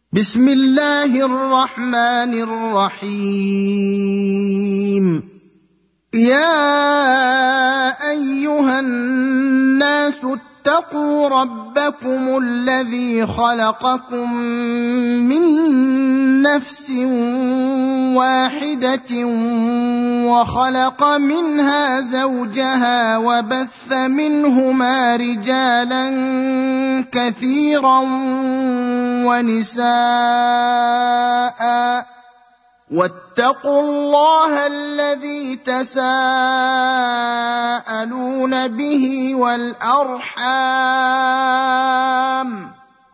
بسم الله الرحمن الرحيم. يا أيها الناس اتقوا ربكم الذي خلقكم من نفس واحدة وخلق منها زوجها وبث منهما رجالا كثيرا ونساء واتقوا الله الذي تساءلون به والأرحام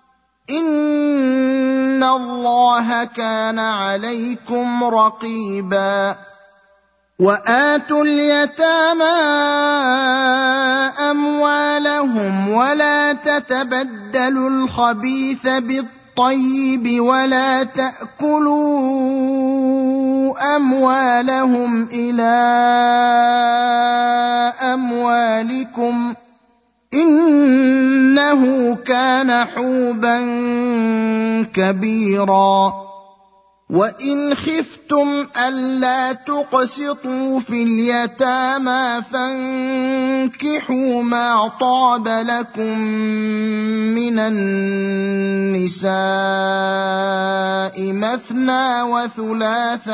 إن الله كان عليكم رقيبا. وآتوا اليتامى أموالهم ولا تتبدلوا الخبيث بالطيب ولا تأكلوا أموالهم إلى أموالكم إنه كان حوبا كبيرا. وإن خفتم ألا تقسطوا في اليتامى فانكحوا ما طاب لكم من النساء مثنى وثلاث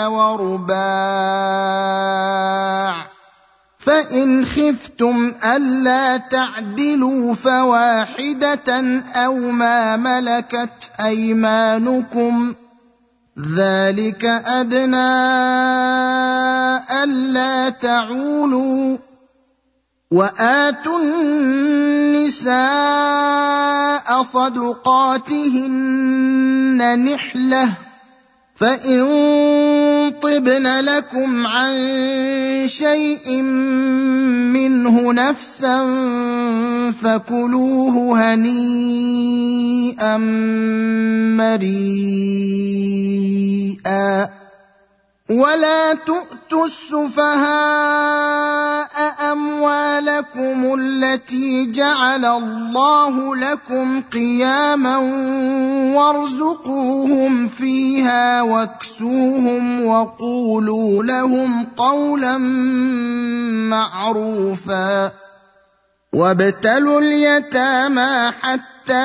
ورباع، فإن خفتم ألا تعدلوا فواحدة أو ما ملكت أيمانكم ذلك أدنى ألا تعولوا. وآتوا النساء صدقاتهن نحلة، فإن طبن لكم عن شيء منه نفسا فكلوه هنيئا مريئا. ولا تؤتوا السفهاء أموالكم التي جعل الله لكم قياما وارزقوهم فيها واكسوهم وقولوا لهم قولا معروفا. وابتلوا اليتامى حتى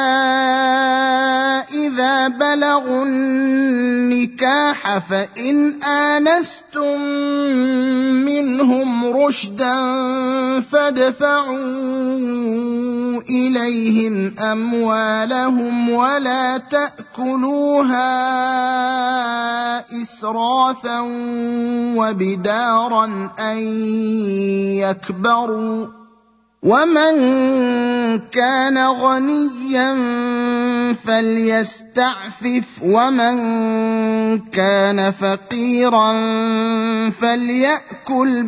إذا بلغوا النكاح فإن آنستم منهم رشدا فادفعوا إليهم أموالهم ولا تأكلوها إسرافا وبدارا أن يكبروا. ومن كان غنيا فليستعفف ومن كان فقيرا فليأكل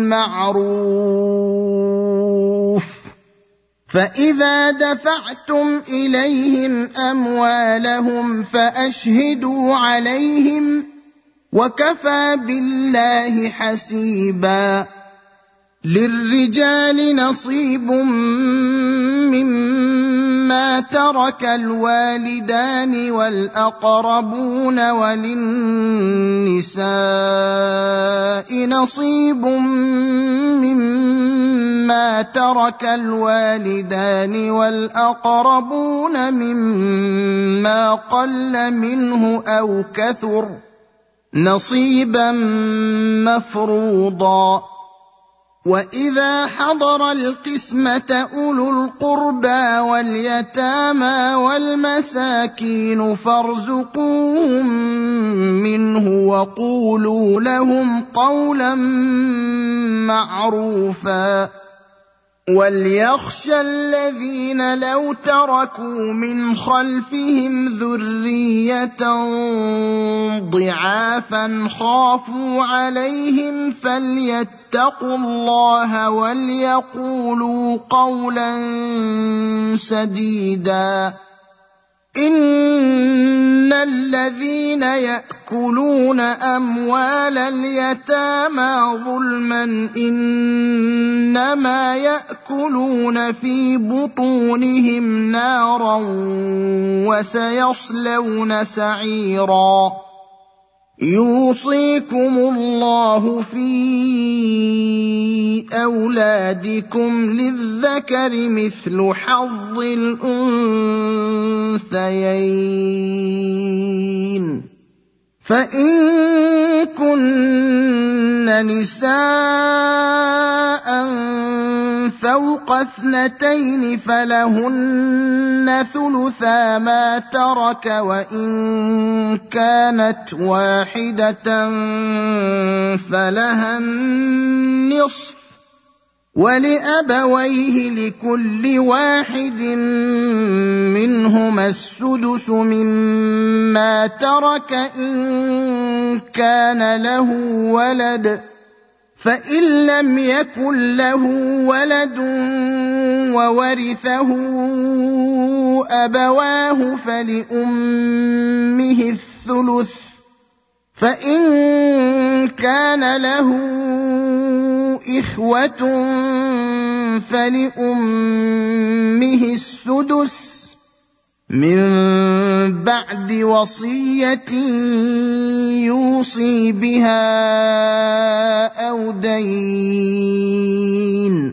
بالمعروف. فإذا دفعتم إليهم أموالهم فأشهدوا عليهم وكفى بالله حسيبا. للرجال نصيب مما ترك الوالدان والأقربون وللنساء نصيب مما ترك الوالدان والأقربون مما قل منه أو كثر نصيبا مفروضا. وإذا حضر القسمة أولو القربى واليتامى والمساكين فارزقوهم منه وقولوا لهم قولا معروفا. وليخشى الذين لو تركوا من خلفهم ذرية ضعافا خافوا عليهم فليتقوا الله وليقولوا قولا سديدا. إن الذين يأكلون أموال اليتامى ظلما إنما يأكلون في بطونهم نارا وسيصلون سعيرا يوصيكم الله في أولادكم للذكر مثل حظ الأنثيين فإن كن نساء فوق 2 فلهن ثلثا ما ترك وإن كانت واحدة فلها النصف ولأبويه لكل واحد منهما السدس مما ترك إن كان له ولد فإن لم يكن له ولد وورثه أبواه فلأمه الثلث فإن كان له إخوة فلأمه السدس من بعد وصية يوصي بها أو دين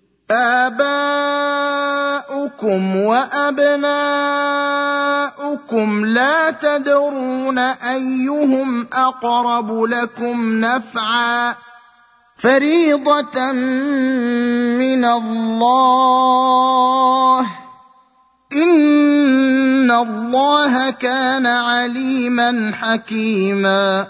آباؤكم وأبناؤكم لا تدرون أيهم أقرب لكم نفعا فريضة من الله إن الله كان عليما حكيما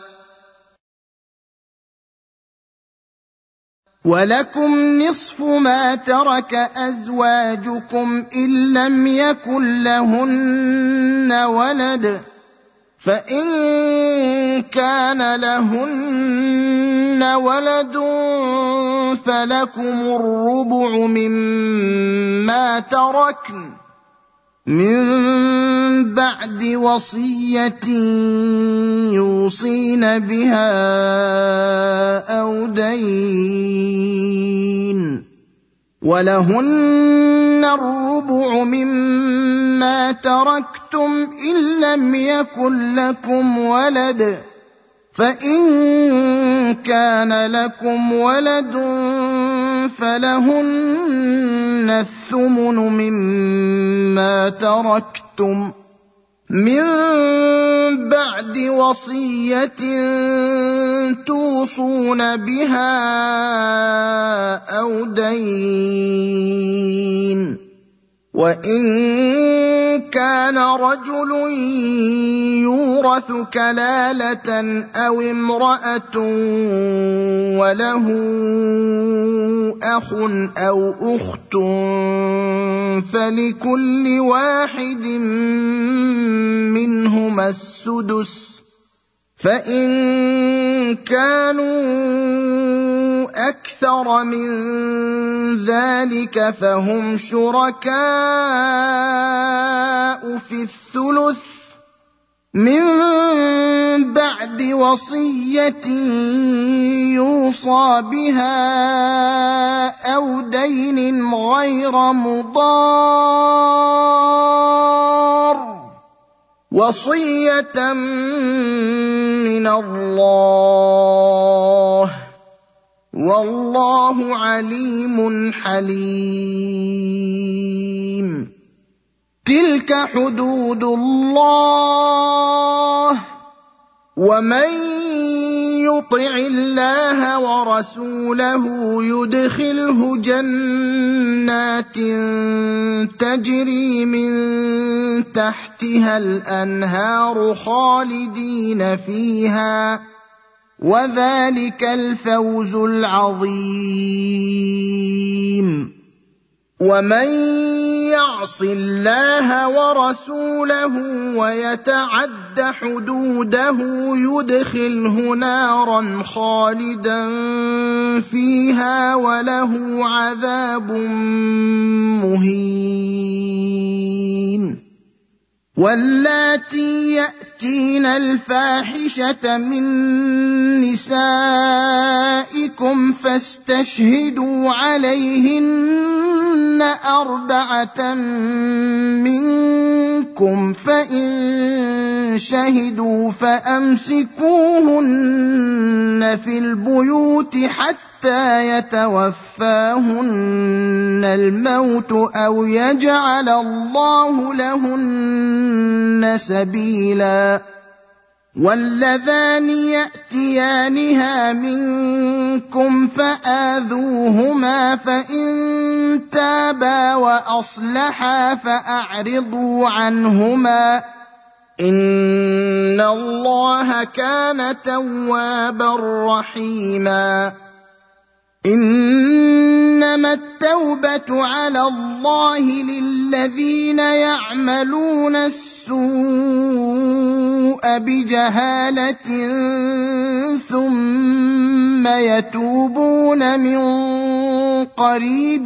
ولكم نصف ما ترك أزواجكم إن لم يكن لهن ولد فإن كان لهن ولد فلكم الربع مما تركن من بعد وصية يوصين بها أو دين ولهن الربع مما تركتم إن لم يكن لكم ولد فإن كان لكم ولد فلهن الثمن مما تركتم من بعد وصية توصون بها أو دين وإن كان رجل يورث كلالة أو امرأة وله أخ أو أخت فلكل واحد منهما السدس فإن كانوا أكثر من ذلك فهم شركاء في الثلث من بعد وصية يوصى بها أو دين غير مضار وصية من الله والله عليم حليم تلك حدود الله ومن يطع الله ورسوله يدخله جنات تجري من تحتها الأنهار خالدين فيها وذلك الفوز العظيم ومن يعص الله ورسوله ويتعد حدوده يدخله نارا خالدا فيها وله عذاب مهين واللاتي يأتين الفاحشة من نسائكم فاستشهدوا عليهن 4 منكم، فإن شهدوا فأمسكوهن في البيوت حتى يتوفاهن الموت أو يجعل الله لهن سبيلا. واللذان يأتيانها منكم فآذوهما، فإن تابا وأصلحا فأعرضوا عنهما، إن الله كان توابا رحيما. إنما التوبة على الله للذين يعملون السوء بجهالة ثم يتوبون من قريب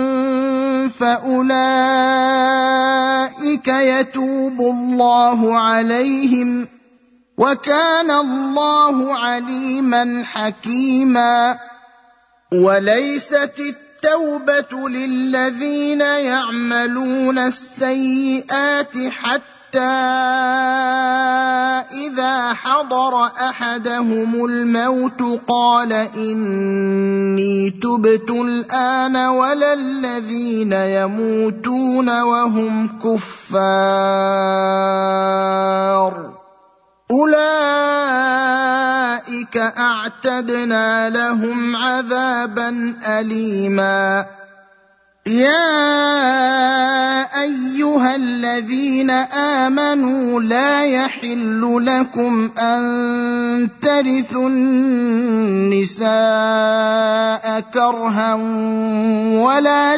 فأولئك يتوب الله عليهم، وكان الله عليما حكيما. وليست التوبة للذين يعملون السيئات حتى إذا حضر أحدهم الموت قال إني تبت الآن، ولا الذين يموتون وهم كفار، أولئك أعتدنا لهم عذابا أليما. يا أيها الذين آمنوا لا يحل لكم أن ترثوا النساء كرها ولا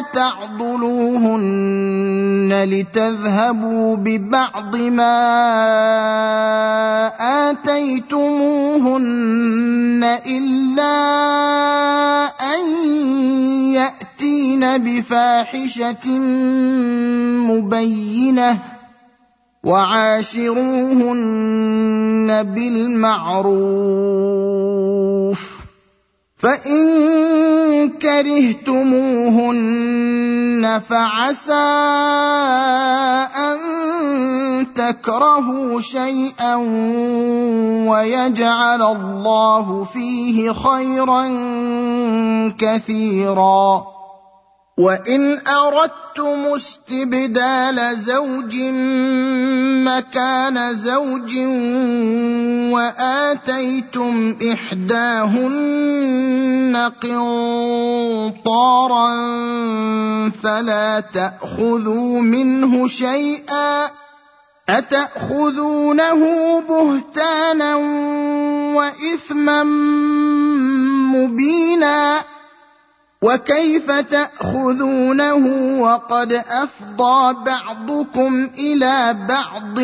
تعضلوهن لتذهبوا ببعض ما آتيتموهن إلا أن يأتين بفاحشة مبينة، وعاشروهن بالمعروف، فإن كرهتموهن فعسى أن تكرهوا شيئا ويجعل الله فيه خيرا كثيرا. وإن أردتم استبدال زوج مكان زوج وآتيتم إحداهن قنطارا فلا تأخذوا منه شيئا، أتأخذونه بهتانا وإثما مبينا، وكيف تأخذونه وقد أفضى بعضكم إلى بعض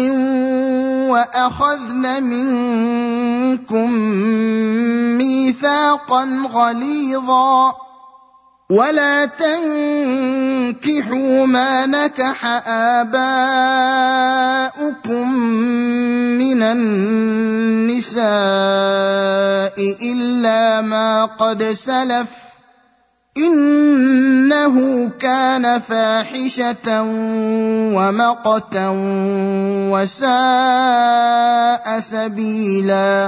وأخذن منكم ميثاقا غليظا. ولا تنكحوا ما نكح آباؤكم من النساء إلا ما قد سلف، إنه كان فاحشة ومقتا وساء سبيلا.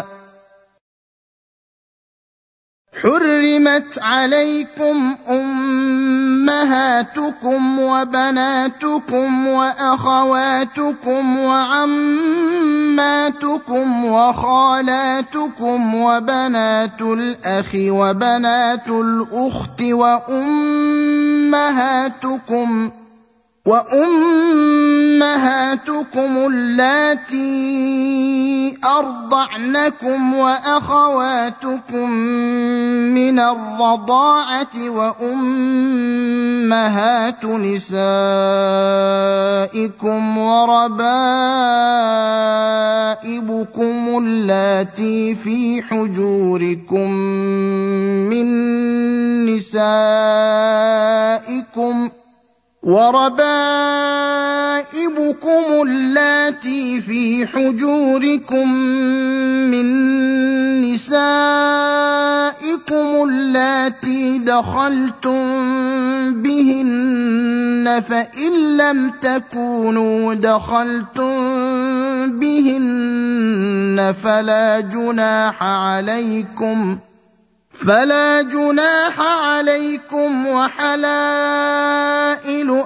حرمت عليكم أمهاتكم وبناتكم وأخواتكم وعماتكم وخالاتكم وبنات الأخ وبنات الأخت وأمهاتكم اللاتي أرضعنكم وأخواتكم من الرضاعة وأمهات نسائكم وربائبكم اللاتي في حجوركم من نسائكم وربائبكم اللاتي في حجوركم من نسائكم اللاتي دخلتم بهن فإن لم تكونوا دخلتم بهن فلا جناح عليكم وحلائل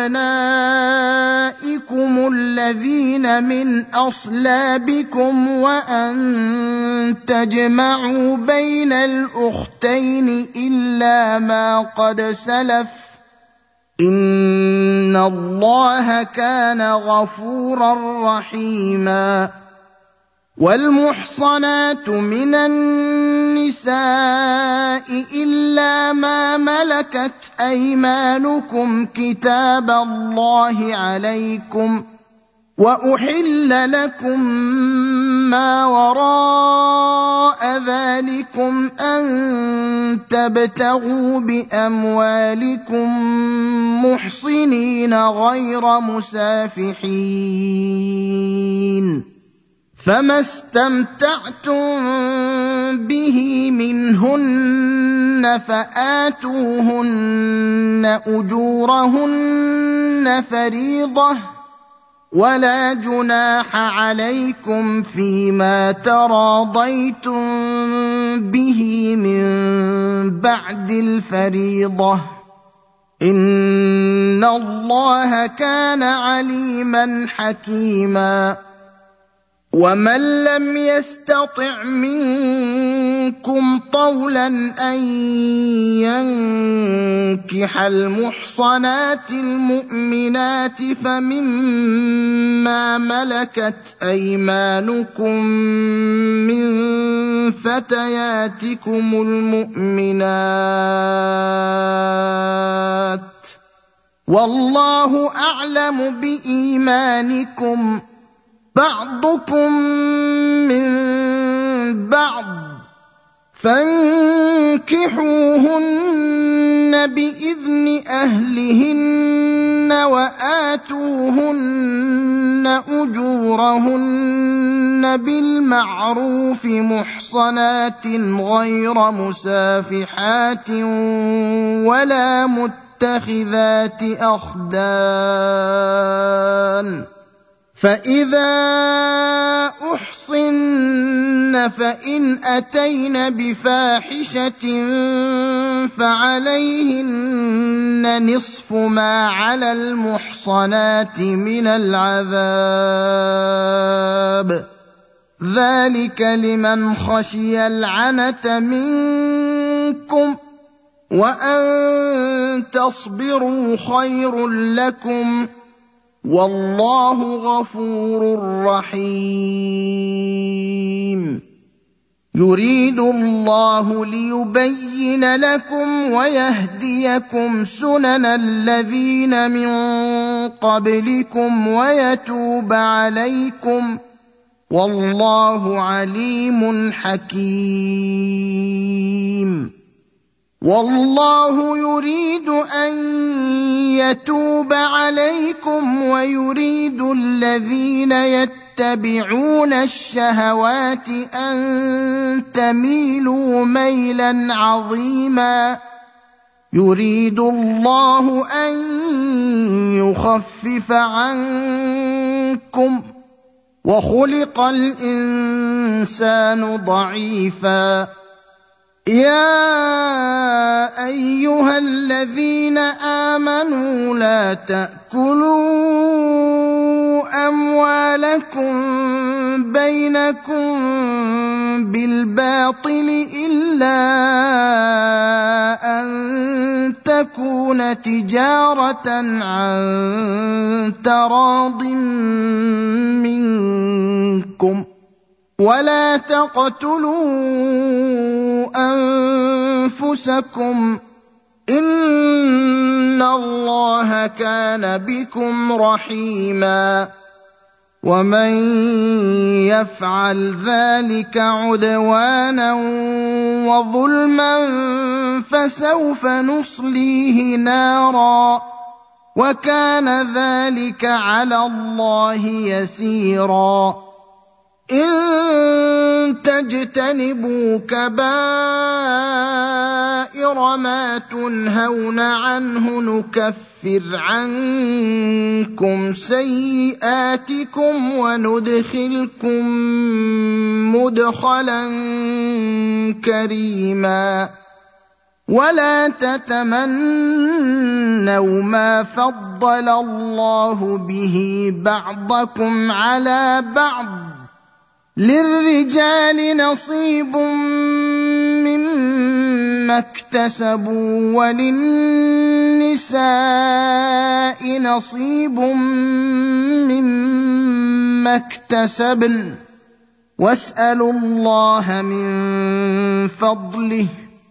أبنائكم الذين من أصلابكم وأن تجمعوا بين الأختين إلا ما قد سلف إن الله كان غفورا رحيما والمحصنات من النساء إلا ما ملكت أيمانكم كتاب الله عليكم وأحل لكم ما وراء ذلكم أن تبتغوا بأموالكم محصنين غير مسافحين فما استمتعتم به منهن فآتوهن أجورهن فريضة ولا جناح عليكم فيما تراضيتم به من بعد الفريضة إن الله كان عليما حكيما ومن لم يستطع منكم طولا أن ينكح المحصنات المؤمنات فمما ملكت أيمانكم من فتياتكم المؤمنات والله أعلم بإيمانكم بعضكم من بعض فانكحوهن بإذن أهلهن وآتوهن أجورهن بالمعروف محصنات غير مسافحات ولا متخذات أخدان فإذا أحصن فإن أتين بفاحشة فعليهن نصف ما على المحصنات من العذاب ذلك لمن خشي العنة منكم وأن تصبروا خير لكم والله غفور رحيم يريد الله ليبين لكم ويهديكم سنن الذين من قبلكم ويتوب عليكم والله عليم حكيم والله يريد أن يتوب عليكم ويريد الذين يتبعون الشهوات أن تميلوا ميلا عظيما يريد الله أن يخفف عنكم وخلق الإنسان ضعيفا يا أيها الذين آمنوا لا تأكلوا أموالكم بينكم بالباطل إلا أن تكون تجارة عن تراض منكم ولا تقتلوا أنفسكم إن الله كان بكم رحيما ومن يفعل ذلك عدوانا وظلما فسوف نصليه نارا وكان ذلك على الله يسيرا إن تجتنبوا كبائر ما تنهون عنه نكفر عنكم سيئاتكم وندخلكم مدخلا كريما ولا تتمنوا ما فضل الله به بعضكم على بعض للرجال نصيب مما اكتسبوا وللنساء نصيب مما اكتسبن واسألوا الله من فضله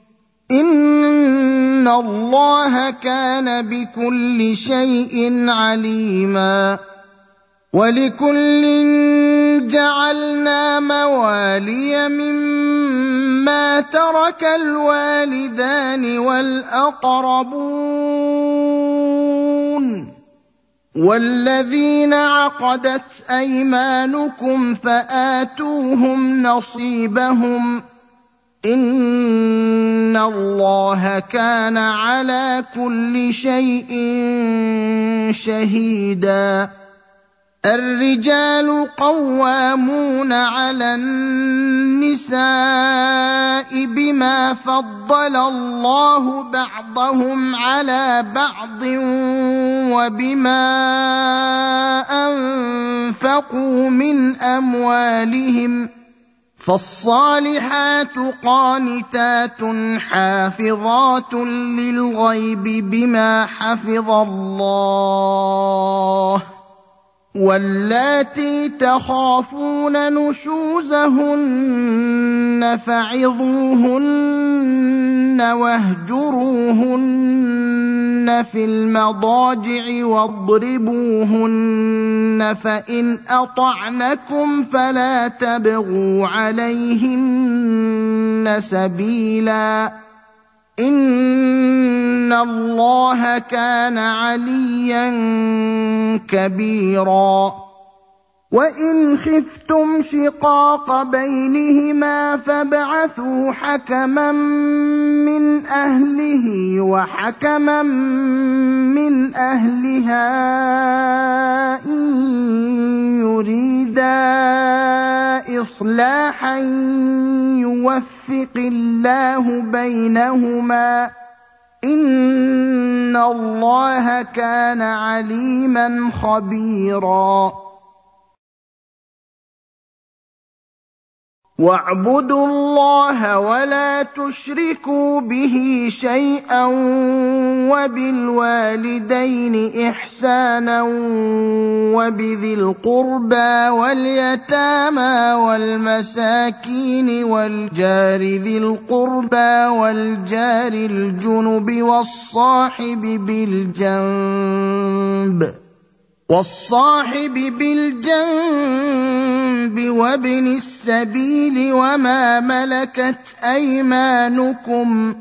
إن الله كان بكل شيء عليما ولكل جعلنا موالي مما ترك الوالدان والأقربون والذين عقدت أيمانكم فآتوهم نصيبهم إن الله كان على كل شيء شهيدا الرجال قوامون على النساء بما فضل الله بعضهم على بعض وبما أنفقوا من أموالهم فالصالحات قانتات حافظات للغيب بما حفظ الله واللاتي تخافون نشوزهن فعظوهن واهجروهن في المضاجع واضربوهن فإن أطعنكم فلا تبغوا عليهن سبيلا إن الله كان عليا كبيرا وإن خفتم شقاق بينهما فابعثوا حكما من أهله وحكما من أهلها إن يريدا إصلاحا يوفق الله بينهما إن الله كان عليما خبيرا واعبدوا الله ولا تشركوا به شيئا وبالوالدين إحسانا وبذي القربى واليتامى والمساكين والجار ذي القربى والجار الجنب والصاحب بالجنب وابن السبيل وما ملكت أيمانكم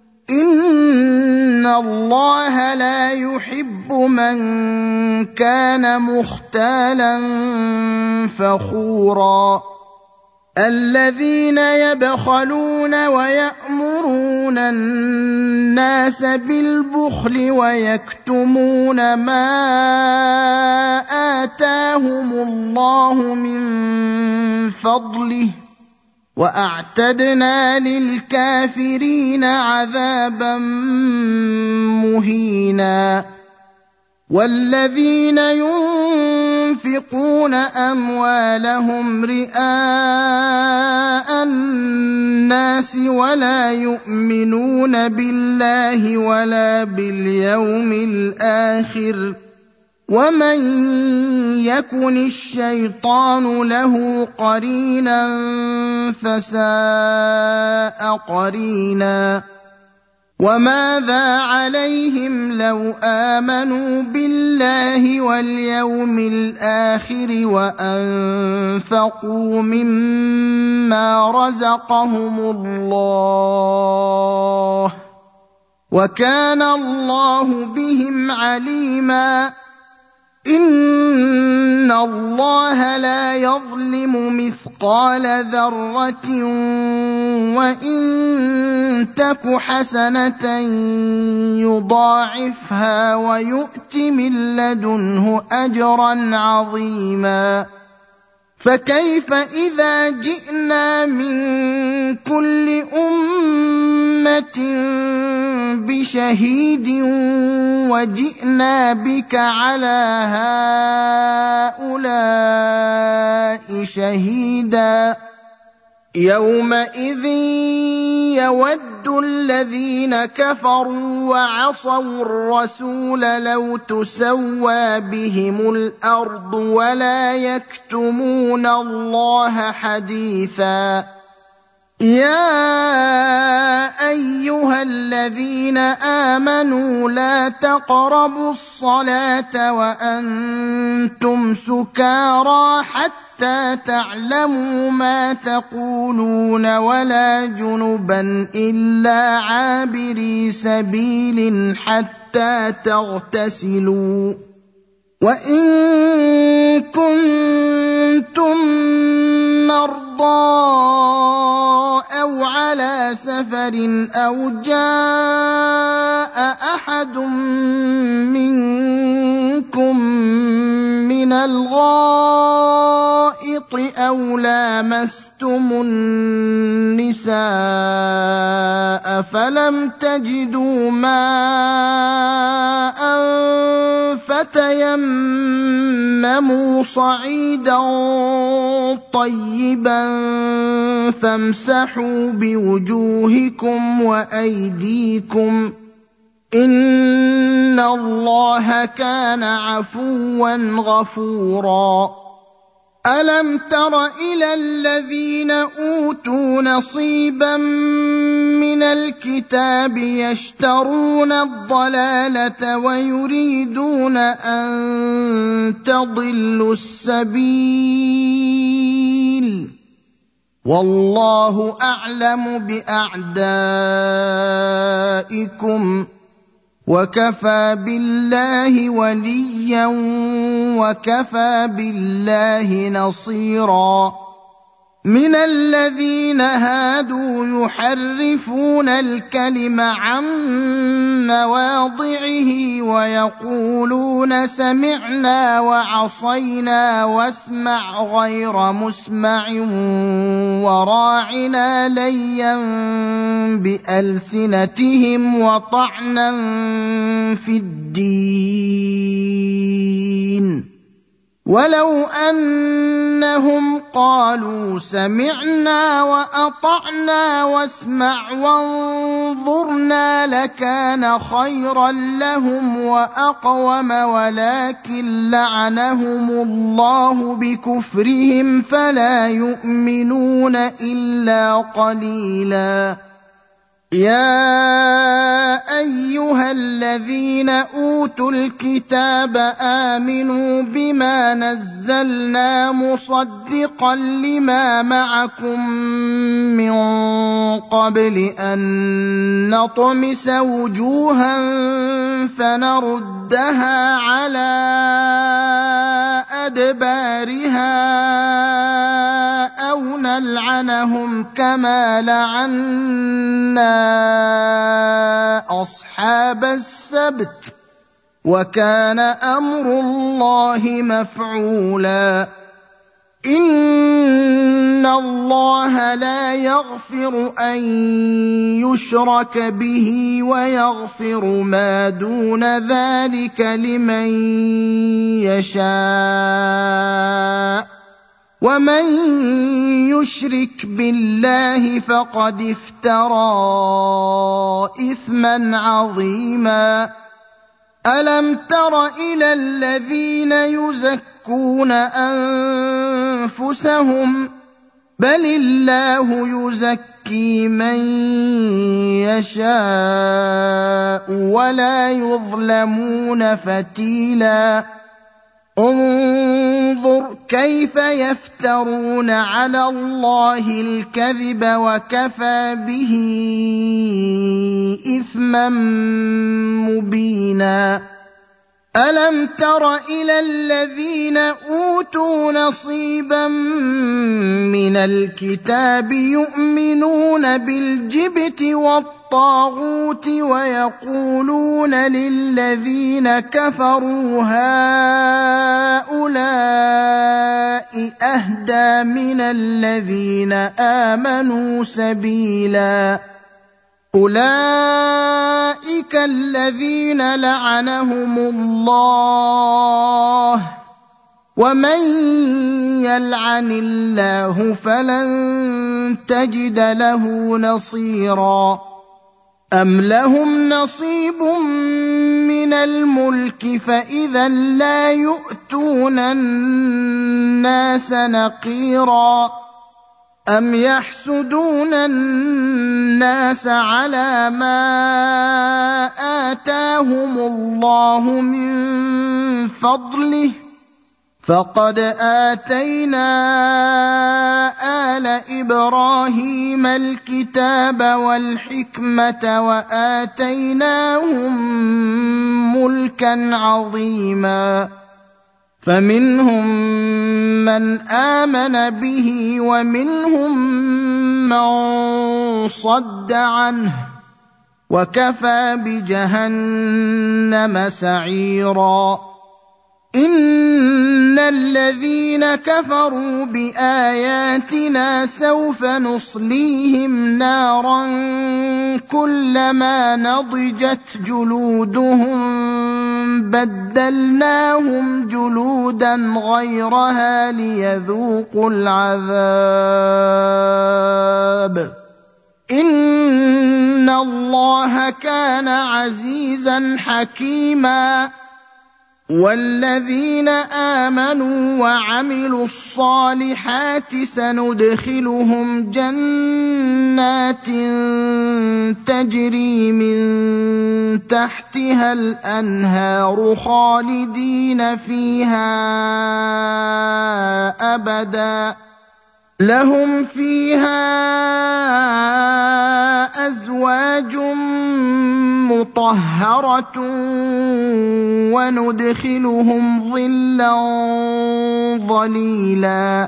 إن الله لا يحب من كان مختالا فخورا الذين يبخلون ويأمرون الناس بالبخل ويكتمون ما آتاهم الله من فضله وأعتدنا للكافرين عذابا مهينا والذين ينفقون أموالهم رئاء الناس ولا يؤمنون بالله ولا باليوم الآخر ومن يكن الشيطان له قرينا فساء قرينا وماذا عليهم لو آمنوا بالله واليوم الآخر وأنفقوا مما رزقهم الله وكان الله بهم عليما إن الله لا يظلم مثقال ذرة وإن تك حسنة يضاعفها ويؤت من لدنه أجرا عظيما فكيف إذا جئنا من كل أمة بشهيد وجئنا بك على هؤلاء شهيدا يومئذ يود الذين كفروا وعصوا الرسول لو تسوى بهم الأرض ولا يكتمون الله حديثا يا أيها الذين آمنوا لا تقربوا الصلاة وأنتم سكارى حتى تعلموا ما تقولون ولا جنبا إلا عابري سبيل حتى تغتسلوا وإن كنتم مرضى أو على سفر أو جاء أحد منكم من الغائط أو لامستم النساء فلم تجدوا ماء فتيمموا صعيدا طيبا فامسحوا بوجوهكم وأيديكم إن الله كان عفوا غفورا ألم تر إلى الذين أوتوا نصيبا من الكتاب يشترون الضلالة ويريدون أن تضلوا السبيل والله أعلم بأعدائكم وكفى بالله وليا وكفى بالله نصيرا من الذين هادوا يحرفون الكلم عن مواضعه ويقولون سمعنا وعصينا واسمع غير مسمع وراعنا ليا بألسنتهم وطعنا في الدين ولو أنهم قالوا سمعنا وأطعنا واسمع وانظرنا لكان خيرا لهم وأقوم ولكن لعنهم الله بكفرهم فلا يؤمنون إلا قليلا يا أيها الذين أوتوا الكتاب آمنوا بما نزلنا مصدقا لما معكم من قبل أن نطمس وجوها فنردها على أدبارها أو نلعنهم كما لعنا أصحاب السبت وكان أمر الله مفعولا إن الله لا يغفر أن يشرك به ويغفر ما دون ذلك لمن يشاء ومن يشرك بالله فقد افترى إثما عظيما ألم تر إلى الذين يزكون أنفسهم بل الله يزكي من يشاء ولا يظلمون فتيلا انظر كيف يفترون على الله الكذب وكفى به إثما مبينا ألم تر إلى الذين أوتوا نصيبا من الكتاب يؤمنون بالجبت والطاغوت ويقولون للذين كفروا هؤلاء أهدى من الذين آمنوا سبيلا أولئك الذين لعنهم الله ومن يلعن الله فلن تجد له نصيرا أم لهم نصيب من الملك فإذا لا يؤتون الناس نقيرا أم يحسدون الناس على ما آتاهم الله من فضله فقد آتينا آل إبراهيم الكتاب والحكمة وآتيناهم ملكا عظيما فمنهم من آمن به ومنهم من صد عنه وكفى بجهنم سعيرا إن الذين كفروا بآياتنا سوف نصليهم نارا كلما نضجت جلودهم بدلناهم جلودا غيرها ليذوقوا العذاب إن الله كان عزيزا حكيما والذين آمنوا وعملوا الصالحات سندخلهم جنات تجري من تحتها الأنهار خالدين فيها أبدا لهم فيها أزواج مطهرة وندخلهم ظلا ظليلا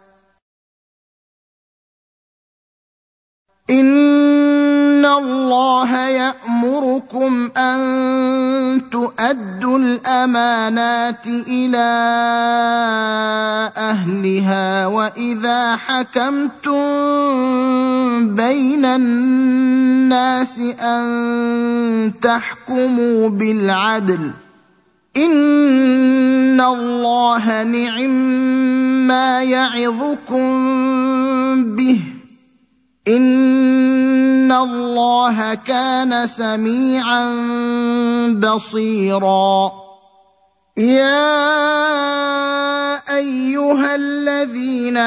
إن الله يأمركم أن تؤدوا الأمانات إلى أهلها وإذا حكمتم بين الناس أن تحكموا بالعدل إن الله نعما يعظكم به إن الله كان سميعا بصيرا يا أيها الذين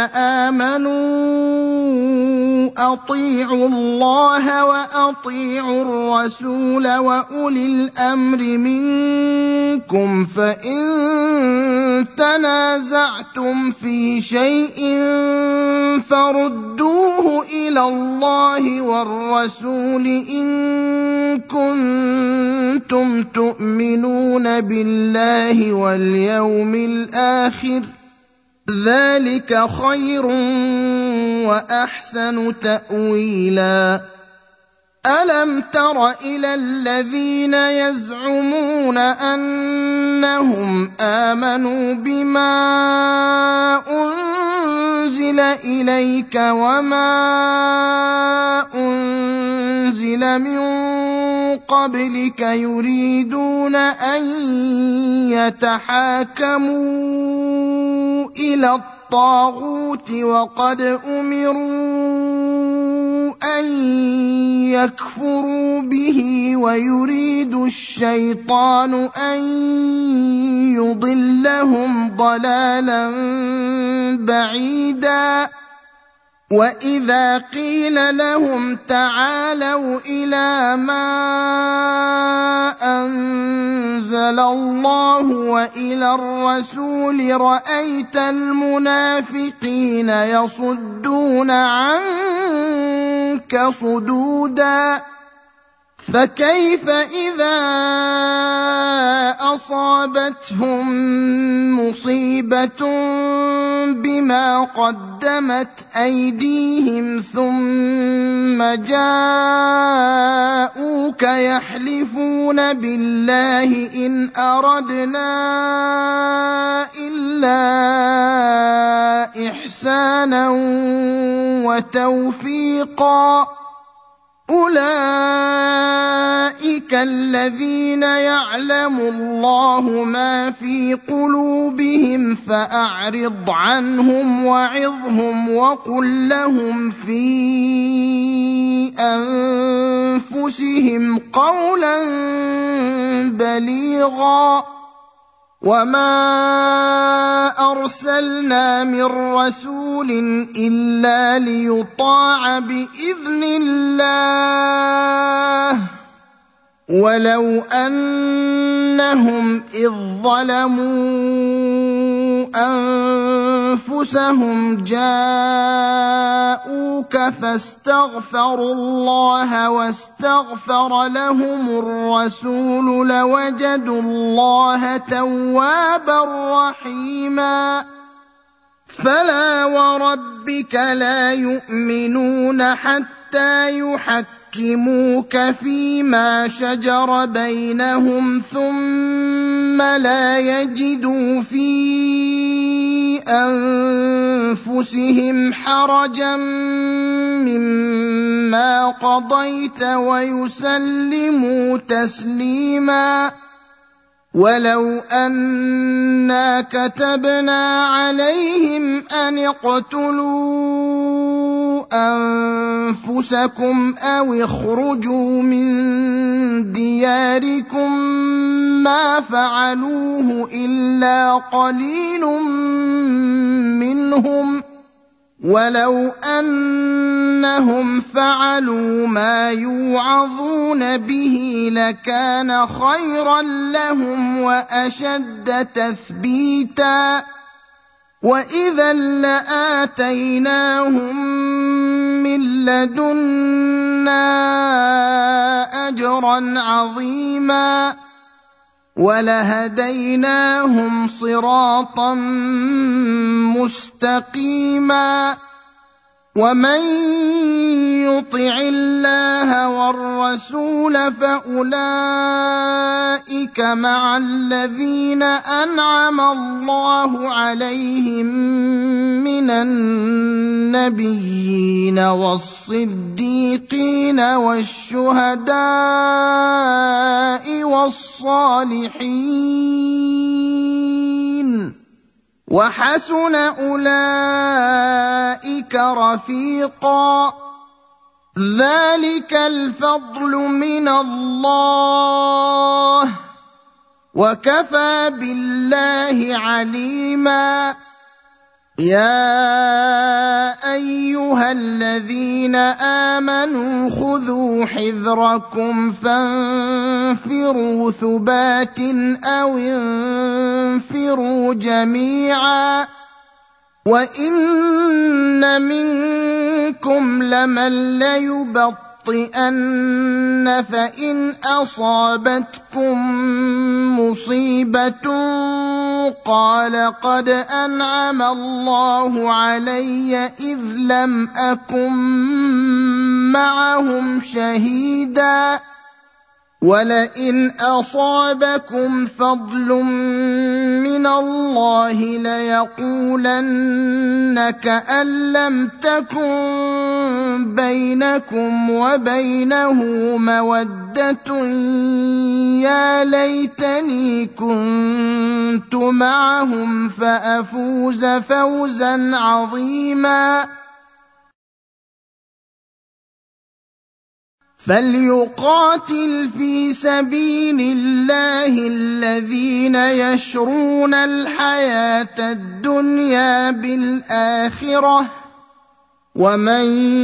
آمنوا أطيعوا الله وأطيعوا الرسول وأولي الأمر منكم فإن تنازعتم في شيء فردوه إلى الله والرسول إن كنتم تؤمنون بالله واليوم الآخر ذلك خير وأحسن تأويلا ألم تر إلى الذين يزعمون أنهم آمنوا بما أنزل إليك وما أنزل من قبلك يريدون أن يتحاكموا إلى الطاغوت وقد أمروا أن يكفروا به ويريد الشيطان أن يضلهم ضلالا بعيدا وَإِذَا قِيلَ لَهُمْ تَعَالَوْا إِلَىٰ مَا أَنزَلَ اللَّهُ وَإِلَى الرَّسُولِ رَأَيْتَ الْمُنَافِقِينَ يَصُدُّونَ عَنكَ صُدُودًا فَكَيْفَ إِذَا أَصَابَتْهُم مُّصِيبَةٌ بِمَا قَدَّمَتْ أَيْدِيهِمْ ثُمَّ جَاءُوكَ يَحْلِفُونَ بِاللَّهِ إِنْ أَرَدْنَا إِلَّا إِحْسَانًا وَتَوْفِيقًا أُولَٰئِكَ الَّذِينَ يَعْلَمُ اللَّهُ مَا فِي قُلُوبِهِمْ فَأَعْرِضْ عَنْهُمْ وَعِظْهُمْ وَقُل لَّهُمْ فِي أَنفُسِهِمْ قَوْلًا بَلِيغًا وَمَا أَرْسَلْنَا مِن رَّسُولٍ إِلَّا لِيُطَاعَ بِإِذْنِ اللَّهِ وَلَوْ أَنَّهُمْ إِذ ظَّلَمُوا أَنفُسَهُمْ جَاءُوكَ فَاسْتَغْفَرُوا اللَّهَ وَاسْتَغْفَرَ لَهُمُ الرَّسُولُ لَوَجَدُوا اللَّهَ تَوَّابًا رَّحِيمًا فَلَا وَرَبِّكَ لَا يُؤْمِنُونَ حَتَّىٰ يُحَكِّمُوكَ فِيمَا شَجَرَ بَيْنَهُمْ ثُمَّ لَا يَجِدُوا فِي أَنفُسِهِمْ حَرَجًا مِّمَّا قَضَيْتَ وَيُسَلِّمُوا تَسْلِيمًا وَلَوْ أَنَّا كَتَبْنَا عَلَيْهِمْ أَنِ اقْتُلُوا أَنفُسَكُمْ أَوِ اخْرُجُوا مِن دِيَارِكُم مَّا فَعَلُوهُ إِلَّا قَلِيلٌ مِّنْهُمْ وَلَوْ أَنَّهُمْ فَعَلُوا مَا يُوعَظُونَ بِهِ لَكَانَ خَيْرًا لَّهُمْ وَأَشَدَّ تَثْبِيتًا وَإِذًا لَّآتَيْنَاهُم مِّن لَّدُنَّا أَجْرًا عَظِيمًا وَلَهَدَيْنَاهُمْ صِرَاطًا مُّسْتَقِيمًا وَمَن يُطِعِ اللَّهَ وَالرَّسُولَ فَأُولَٰئِكَ مَعَ الَّذِينَ أَنْعَمَ اللَّهُ عَلَيْهِم مِّنَ النَّبِيِّينَ وَالصِّدِّيقِينَ وَالشُّهَدَاءِ وَالصَّالِحِينَ وَحَسُنَ أُولَٰئِكَ رَفِيقًا ذَلِكَ الْفَضْلُ مِنَ اللَّهِ وَكَفَىٰ بِاللَّهِ عَلِيمًا يَا أَيُّهَا الَّذِينَ آمَنُوا خُذُوا حِذْرَكُمْ فَانفِرُوا ثُبَاتٍ أَوِ انفِرُوا جَمِيعًا وَإِنَّ مِنكُمْ لَمَن لَّيُبَطِّئَنَّ فَإِنْ أَصَابَتْكُم مُّصِيبَةٌ قَالَ قَدْ أَنْعَمَ اللَّهُ عَلَيَّ إِذْ لَمْ أَكُن مَّعَهُمْ شَهِيدًا وَلَئِنْ أَصَابَكُمْ فَضْلٌ مِّنَ اللَّهِ لَيَقُولَنَّ كَأَن لَّمْ تَكُن بَيْنَكُمْ وَبَيْنَهُ مَوَدَّةٌ يَا لَيْتَنِي كُنتُ مَعَهُمْ فَأَفُوزَ فَوْزًا عَظِيمًا فَلْيُقَاتِلْ فِي سَبِيلِ اللَّهِ الَّذِينَ يَشْرُونَ الْحَيَاةَ الدُّنْيَا بِالْآخِرَةِ ومن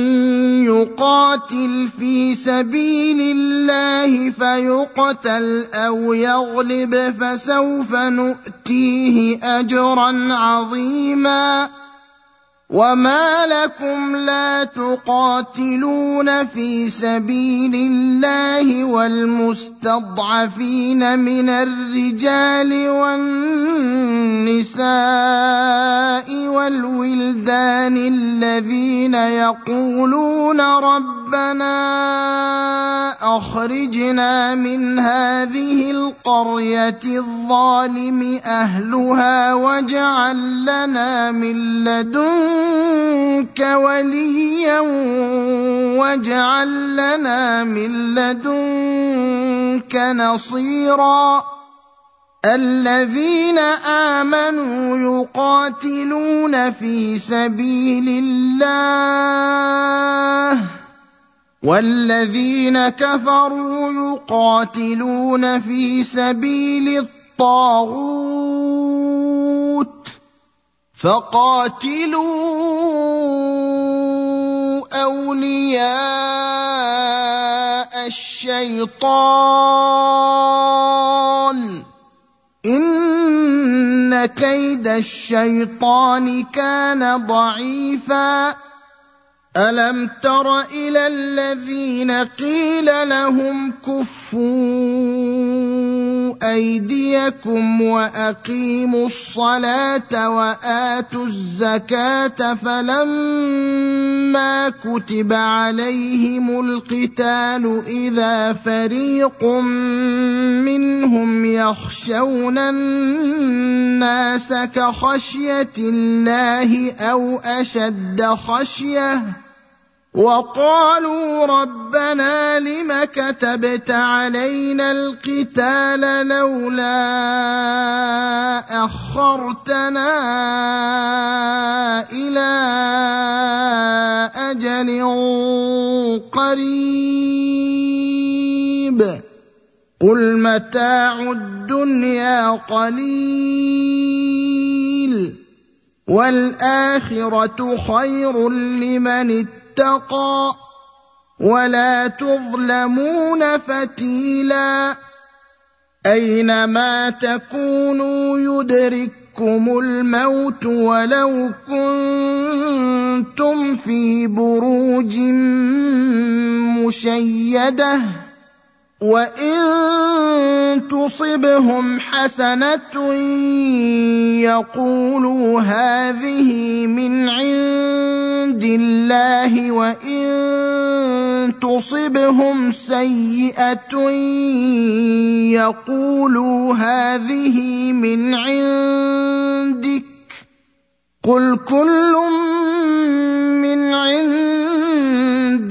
يقاتل في سبيل الله فيقتل أو يغلب فسوف نؤتيه أجرا عظيما وما لكم لا تقاتلون في سبيل الله والمستضعفين من الرجال والنساء والولدان الذين يقولون ربنا أخرجنا من هذه القرية الظالم أهلها واجعل لنا من لدنك وليا واجعل لنا من لدنك نصيرا الذين آمنوا يقاتلون في سبيل الله والذين كفروا يقاتلون في سبيل الطاغوت فقاتلوا أولياء الشيطان إن كيد الشيطان كان ضعيفا ألم تر إلى الذين قيل لهم كفوا أيديكم وأقيموا الصلاة وآتوا الزكاة فلما كتب عليهم القتال إذا فريق منهم يخشون الناس كخشية الله أو أشد خشية وقالوا ربنا لم كتبت علينا القتال لولا أخرتنا إلى أجل قريب قل متاع الدنيا قليل والآخرة خير لمن اتقى ولا تظلمون فتيلا أينما تكونوا يدرككم الموت ولو كنتم في بروج مشيدة وإن تصبهم حسنة يقولوا هذه من عند الله وإن تصبهم سيئة يقولوا هذه من عندك قل كل من عند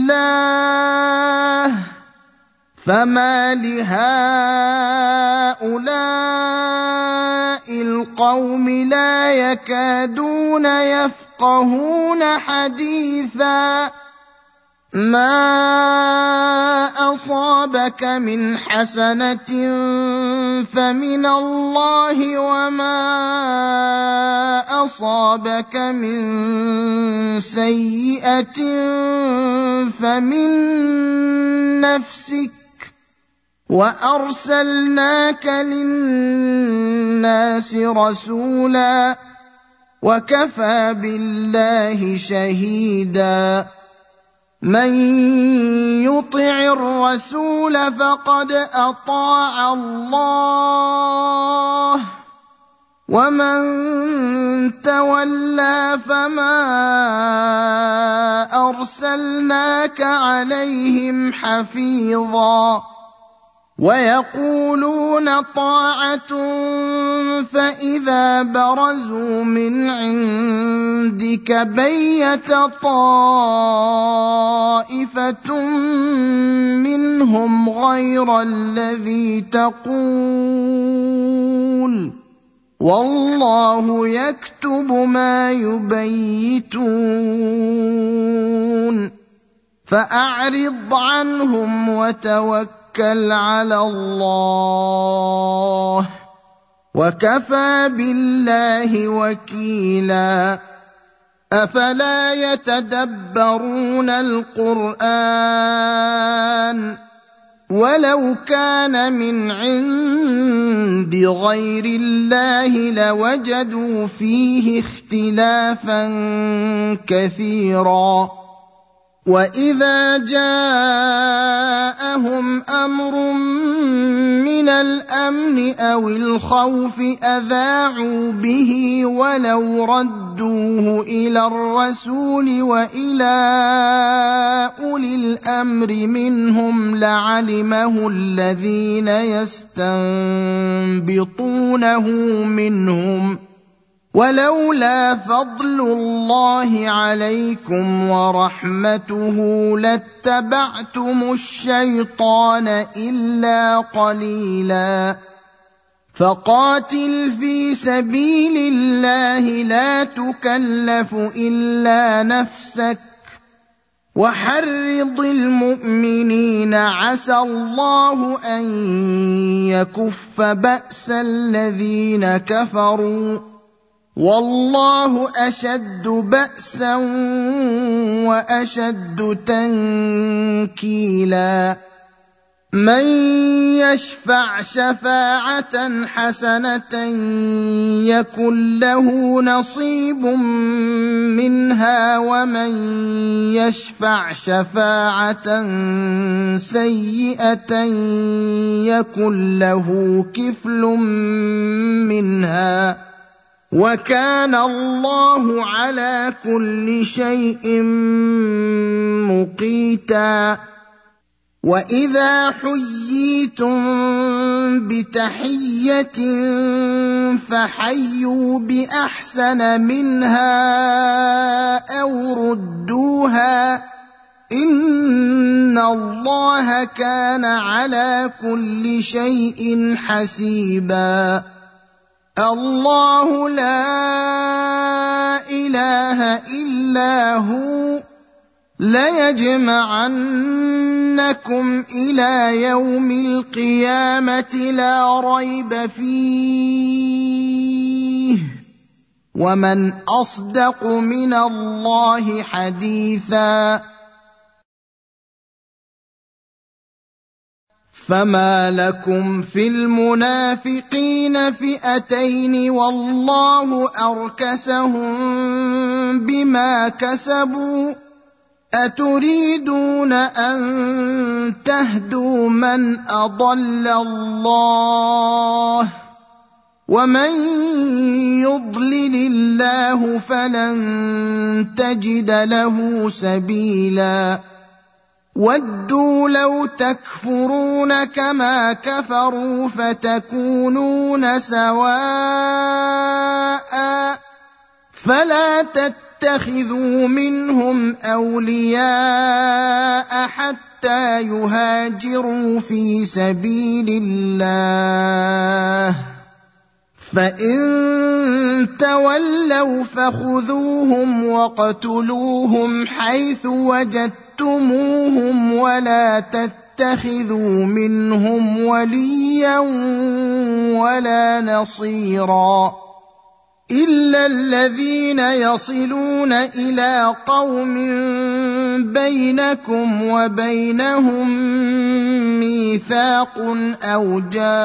الله فما لهؤلاء القوم لا يكادون يفقهون حديثا ما أصابك من حسنة فمن الله وما أصابك من سيئة فمن نفسك وأرسلناك للناس رسولا وكفى بالله شهيدا من يطع الرسول فقد أطاع الله ومن تولى فما أرسلناك عليهم حفيظا ويقولون طاعة فإذا برزوا من عندك بيت طائفة منهم غير الذي تقول والله يكتب ما يبيتون فأعرض عنهم وتوكل على الله وكفى بالله وكيلا أفلا يتدبرون القرآن ولو كان من عند غير الله لوجدوا فيه اختلافا كثيرا وإذا جاءهم أمر من الأمن أو الخوف أذاعوا به ولو ردوه إلى الرسول وإلى أولي الأمر منهم لعلمه الذين يستنبطونه منهم ولولا فضل الله عليكم ورحمته لاتبعتم الشيطان إلا قليلا فقاتل في سبيل الله لا تكلف إلا نفسك وحرض المؤمنين عسى الله أن يكف بأس الذين كفروا والله أشد بأسا وأشد تنكيلا من يشفع شفاعة حسنة يكن له نصيب منها ومن يشفع شفاعة سيئة يكن له كفل منها وكان الله على كل شيء مقيتا وإذا حييتم بتحية فحيوا بأحسن منها أو ردوها إن الله كان على كل شيء حسيبا الله لا إله إلا هو ليجمعنكم إلى يوم القيامة لا ريب فيه ومن أصدق من الله حديثا فما لكم في المنافقين فئتين والله أركسهم بما كسبوا أتريدون أن تهدوا من أضل الله ومن يضلل الله فلن تجد له سبيلا ودوا لو تكفرون كما كفروا فتكونون سواء فلا تتخذوا منهم أولياء حتى يهاجروا في سبيل الله فإن تولوا فخذوهم واقتلوهم حيث وجدتموهم ولا تتخذوا منهم وليا ولا نصيرا إلا الذين يصلون إلى قوم بينكم وبينهم ميثاق أو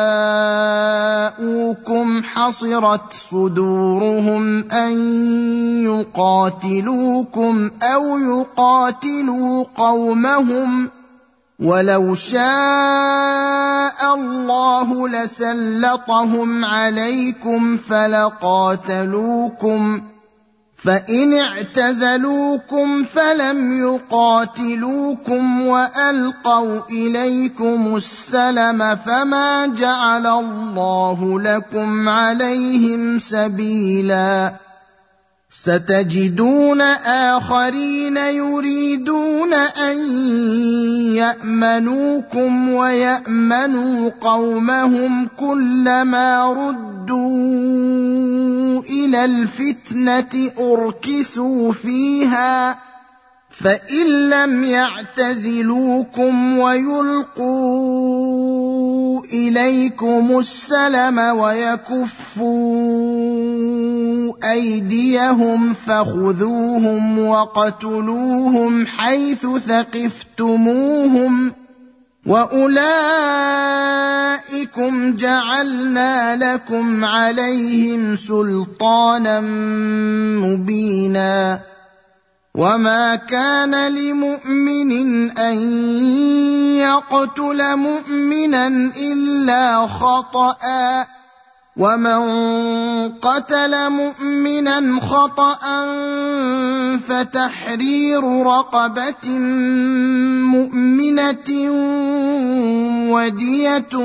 جاءوكم حصرت صدورهم أن يقاتلوكم أو يقاتلوا قومهم ولو شاء الله لسلطهم عليكم فلقاتلوكم فإن اعتزلوكم فلم يقاتلوكم وألقوا إليكم السلم فما جعل الله لكم عليهم سبيلا ستجدون آخرين يريدون أن يأمنوكم ويأمنوا قومهم كلما ردوا إلى الفتنة أركسوا فيها فإن لم يعتزلوكم ويلقوا إليكم السلم ويكفوا أيديهم فخذوهم وقتلوهم حيث ثقفتموهم وأولئكم جعلنا لكم عليهم سلطانا مبينا وما كان لمؤمن أن يقتل مؤمنا إلا خطأ ومن قتل مؤمنا خطأ فتحرير رقبة مؤمنة ودية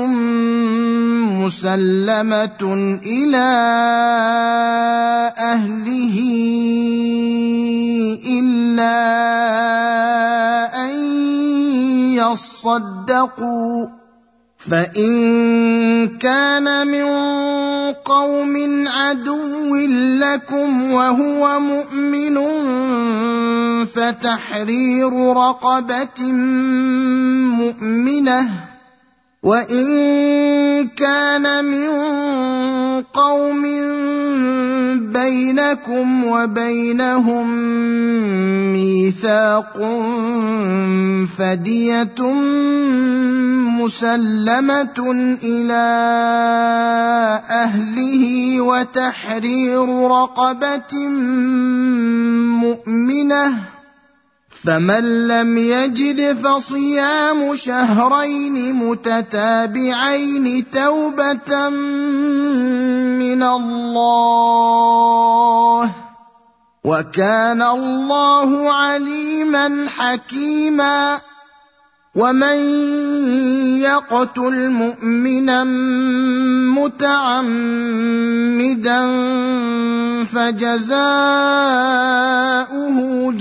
مسلمة إلى أهله إلا أن يصدقوا فإن كان من قوم عدو لكم وهو مؤمن فتحرير رقبة مؤمنة وإن كان من قوم بينكم وبينهم ميثاق فدية مسلمة إلى أهله وتحرير رقبة مؤمنة فمن لم يجد فصيام شهرين متتابعين توبة من الله وكان الله عليما حكيما ومن يقتل مؤمنا متعمدا فجزاؤه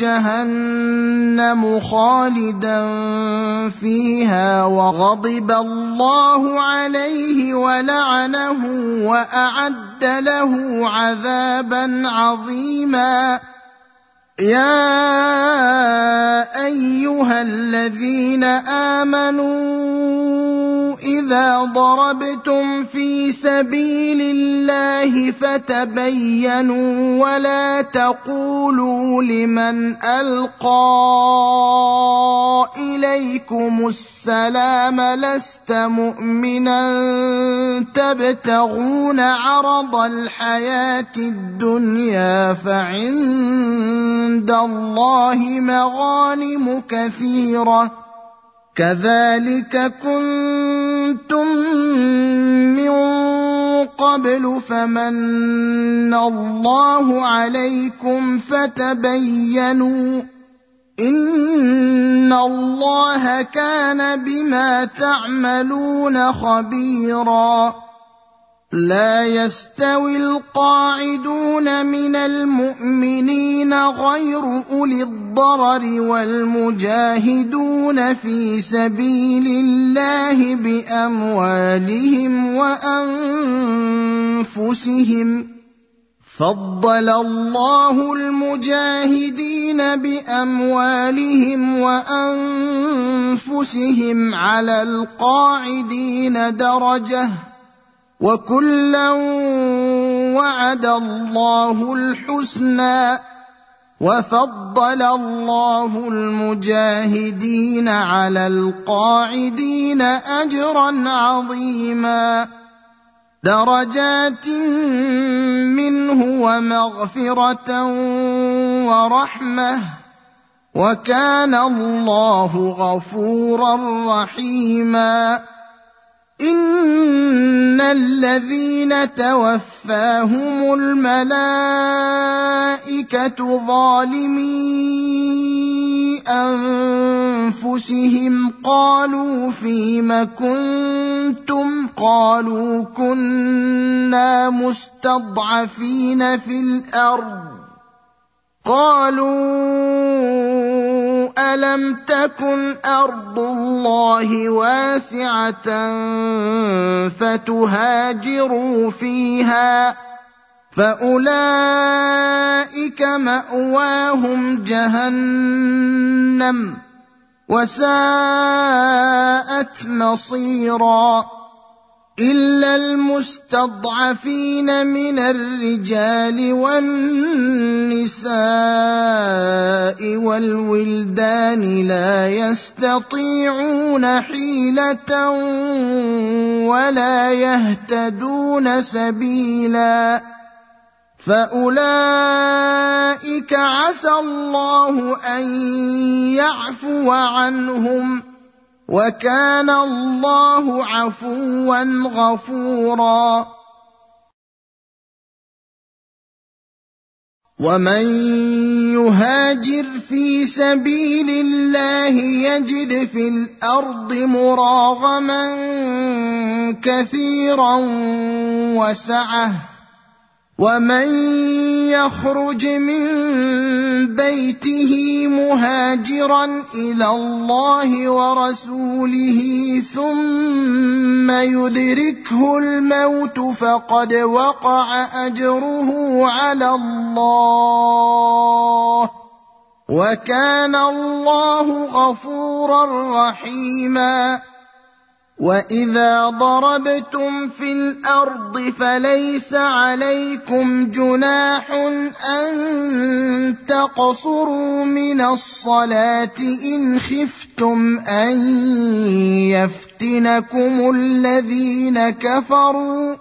جهنم خالدا فيها وغضب الله عليه ولعنه وأعد له عذابا عظيما يا أيها الذين آمنوا إذا ضربتم في سبيل الله فتبينوا ولا تقولوا لمن ألقى إليكم السلام لست مؤمنا تبتغون عرض الحياة الدنيا فعند الله مغانم كثيرة كذلك كنتم من قبل فمن الله عليكم فتبينوا إن الله كان بما تعملون خبيرا لا يستوي القاعدون من المؤمنين غير أولي الضرر والمجاهدون في سبيل الله بأموالهم وأنفسهم فضل الله المجاهدين بأموالهم وأنفسهم على القاعدين درجة وكلا وعد الله الحسنى وفضل الله المجاهدين على القاعدين أجرا عظيما درجات منه ومغفرة ورحمة وكان الله غفورا رحيما إن الذين توفاهم الملائكة ظالمي أنفسهم قالوا فيم كنتم قالوا كنا مستضعفين في الأرض قالوا ألم تكن أرض الله واسعة فتهاجروا فيها فأولئك مأواهم جهنم وساءت مصيرا إلا المستضعفين من الرجال والنساء والولدان لا يستطيعون حيلة ولا يهتدون سبيلا فأولئك عسى الله أن يعفو عنهم وكان الله عفوا غفورا ومن يهاجر في سبيل الله يجد في الأرض مراغما كثيرا وسعة ومن يخرج من بيته مهاجرا إلى الله ورسوله ثم يدركه الموت فقد وقع أجره على الله وكان الله غفورا رحيما وإذا ضربتم في الأرض فليس عليكم جناح أن تقصروا من الصلاة إن خفتم أن يفتنكم الذين كفروا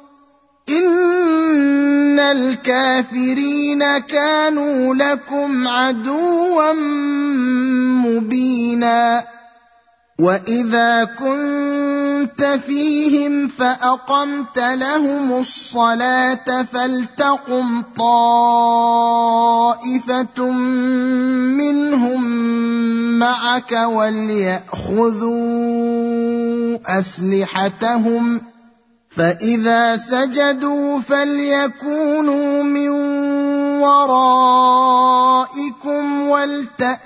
إن الكافرين كانوا لكم عدوا مبينا وإذا كنت فيهم فأقمت لهم الصلاة فلتقم طائفة منهم معك وليأخذوا أسلحتهم فإذا سجدوا فليكونوا من ورائكم ولتأت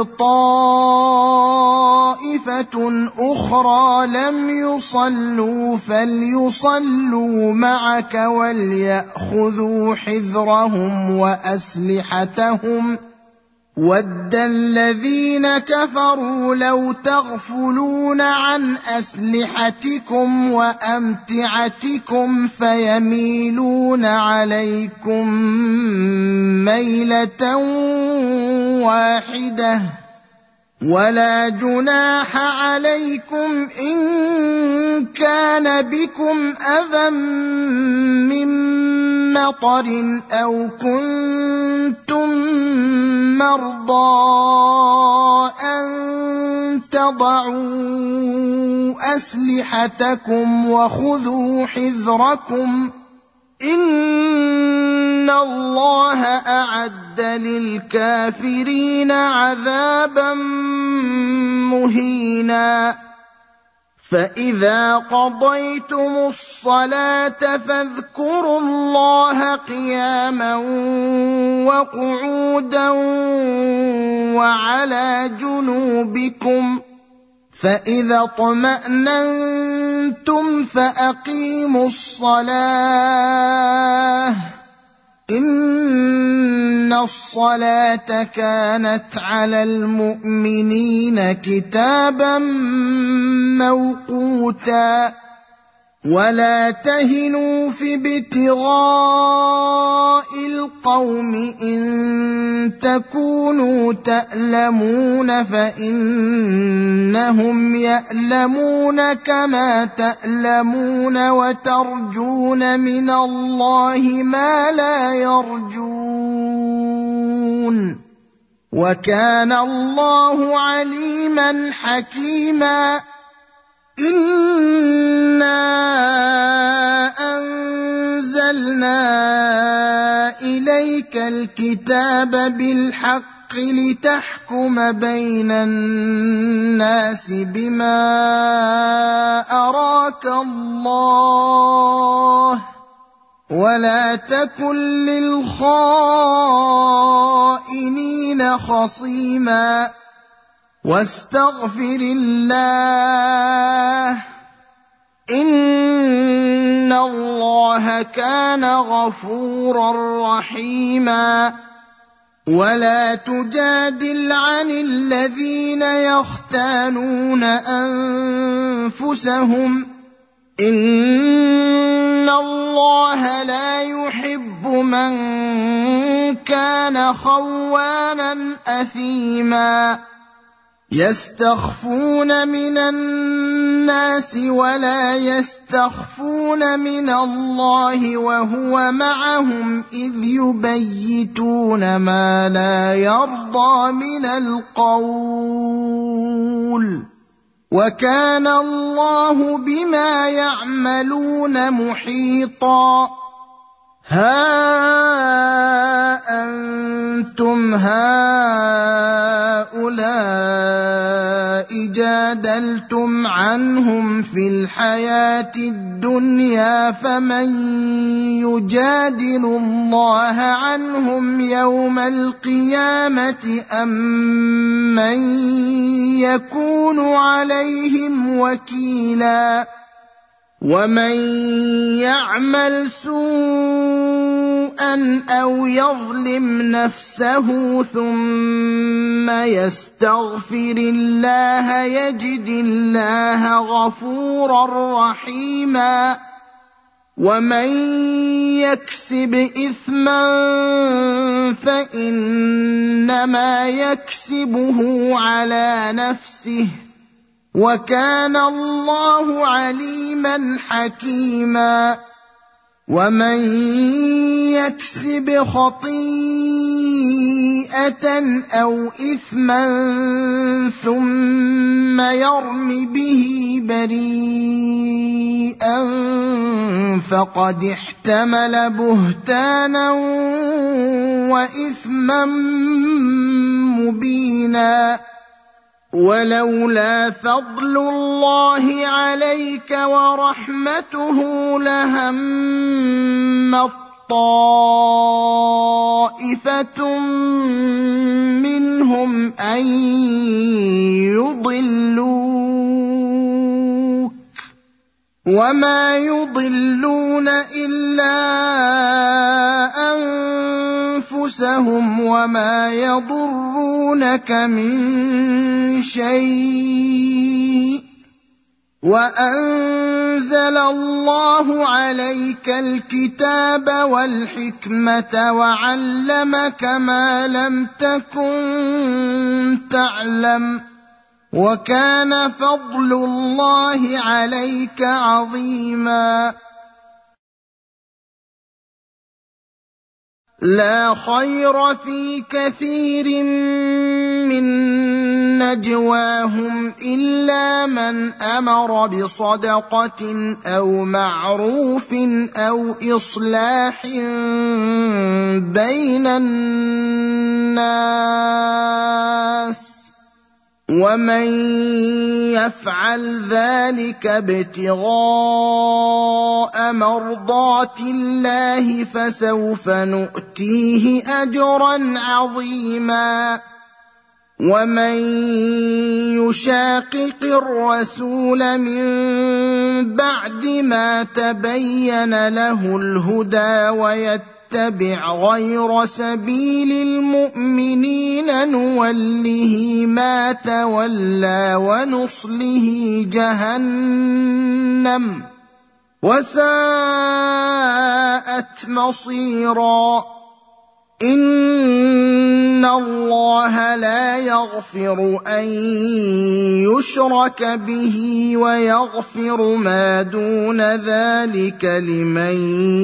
طائفة أخرى لم يصلوا فليصلوا معك وليأخذوا حذرهم وأسلحتهم وَدَّ الَّذِينَ كَفَرُوا لَوْ تَغْفُلُونَ عَنْ أَسْلِحَتِكُمْ وَأَمْتِعَتِكُمْ فَيَمِيلُونَ عَلَيْكُمْ مَيْلَةً وَاحِدَةً وَلَا جُنَاحَ عَلَيْكُمْ إِن كَانَ بِكُمْ أَذًى مِّن مَّطَرٍ أَوْ كُنتُم مَّرْضَىٰ أَن تَضَعُوا أَسْلِحَتَكُمْ وَخُذُوا حِذْرَكُمْ إِنَّ اللَّهَ أَعَدَّ لِلْكَافِرِينَ عَذَابًا مُّهِينًا فَإِذَا قَضَيْتُمُ الصَّلَاةَ فاذكروا اللَّهَ قِيَامًا وَقُعُودًا وَعَلَىٰ جُنُوبِكُمْ فَإِذَا اطْمَأْنَنتُمْ فَأَقِيمُوا الصَّلَاةَ إِنَّ الصَّلَاةَ كَانَتْ عَلَى الْمُؤْمِنِينَ كِتَابًا مَّوْقُوتًا وَلَا تَهِنُوا فِي ابْتِغَاءِ الْقَوْمِ إِن تَكُونُوا تَأْلَمُونَ فَإِنَّهُمْ يَأْلَمُونَ كَمَا تَأْلَمُونَ وَتَرْجُونَ مِنَ اللَّهِ مَا لَا يَرْجُونَ وَكَانَ اللَّهُ عَلِيمًا حَكِيمًا إِنَّا أَنزَلْنَا إِلَيْكَ الْكِتَابَ بِالْحَقِّ لِتَحْكُمَ بَيْنَ النَّاسِ بِمَا أَرَاكَ اللَّهُ وَلَا تَكُن لِّلْخَائِنِينَ خَصِيمًا وَاسْتَغْفِرِ اللَّهَ إِنَّ اللَّهَ كَانَ غَفُورًا رَّحِيمًا. وَلَا تُجَادِلْ عَنِ الَّذِينَ يَخْتَانُونَ أَنفُسَهُمْ ۚ إِنَّ اللَّهَ لَا يُحِبُّ مَن كَانَ خَوَّانًا أَثِيمًا. يَسْتَخْفُونَ مِنَ النَّاسِ وَلَا يَسْتَخْفُونَ مِنَ اللَّهِ وَهُوَ مَعَهُمْ إِذْ يُبَيِّتُونَ مَا لَا يَرْضَىٰ مِنَ الْقَوْلِ ۚ وَكَانَ اللَّهُ بِمَا يَعْمَلُونَ مُحِيطًا. هَا أَنتُمْ هَٰؤُلَاءِ جَادَلْتُمْ عَنْهُمْ فِي الْحَيَاةِ الدُّنْيَا فَمَن يُجَادِلُ اللَّهَ عَنْهُمْ يَوْمَ الْقِيَامَةِ أَم مَّن يَكُونُ عَلَيْهِمْ وَكِيلًا. وَمَن يَعْمَلْ سُوءًا أَوْ يَظْلِمْ نَفْسَهُ ثُمَّ يَسْتَغْفِرِ اللَّهَ يَجِدِ اللَّهَ غَفُورًا رَّحِيمًا. وَمَن يَكْسِبْ إِثْمًا فَإِنَّمَا يَكْسِبُهُ عَلَىٰ نَفْسِهِ ۚ وَكَانَ اللَّهُ عَلِيمًا حَكِيمًا. وَمَن يَكْسِبْ خَطِيئَةً أَوْ إِثْمًا ثُمَّ يَرْمِ بِهِ بَرِيئًا فَقَدِ احْتَمَلَ بُهْتَانًا وَإِثْمًا مُّبِينًا. وَلَوْلَا فَضْلُ اللَّهِ عَلَيْكَ وَرَحْمَتُهُ لَهَمَّت طَّائِفَةٌ مِّنْهُمْ أَن يُضِلُّوكَ وَمَا يُضِلُّونَ إِلَّا أَنفُسَهُمْ وَمَا يَضُرُّونَكَ مِن شَيْءٍ ۚ وَأَنزَلَ اللَّهُ عَلَيْكَ الْكِتَابَ وَالْحِكْمَةَ وَعَلَّمَكَ مَا لَمْ تَكُن تَعْلَمُ ۚ وَكَانَ فَضْلُ اللَّهِ عَلَيْكَ عَظِيمًا. لَا خَيْرَ فِي كَثِيرٍ مِّن نَّجْوَاهُمْ إِلَّا مَنْ أَمَرَ بِصَدَقَةٍ أَوْ مَعْرُوفٍ أَوْ إِصْلَاحٍ بَيْنَ النَّاسِ ۚ وَمَن يَفْعَلْ ذَٰلِكَ ابْتِغَاءَ مَرْضَاتِ اللَّهِ فَسَوْفَ نُؤْتِيهِ أَجْرًا عَظِيمًا. وَمَن يُشَاقِقِ الرَّسُولَ مِن بَعْدِ مَا تَبَيَّنَ لَهُ الْهُدَىٰ وَيَتَّبِعْ غَيْرَ سَبِيلِ الْمُؤْمِنِينَ نُوَلِّهِ مَا تَوَلَّىٰ وَنُصْلِهِ جَهَنَّمَ ۖ وَسَاءَتْ مَصِيرًا. إِنَّ اللَّهَ لَا يَغْفِرُ أَن يُشْرَكَ بِهِ وَيَغْفِرُ مَا دُونَ ذَٰلِكَ لِمَن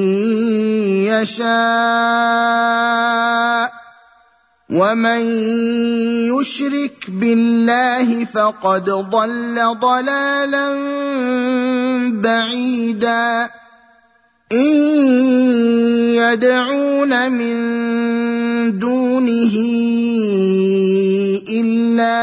يَشَاءُ ۚ وَمَن يُشْرِكْ بِاللَّهِ فَقَدْ ضَلَّ ضَلَالًا بَعِيدًا. إِن يَدْعُونَ مِن دُونِهِ إِلَّا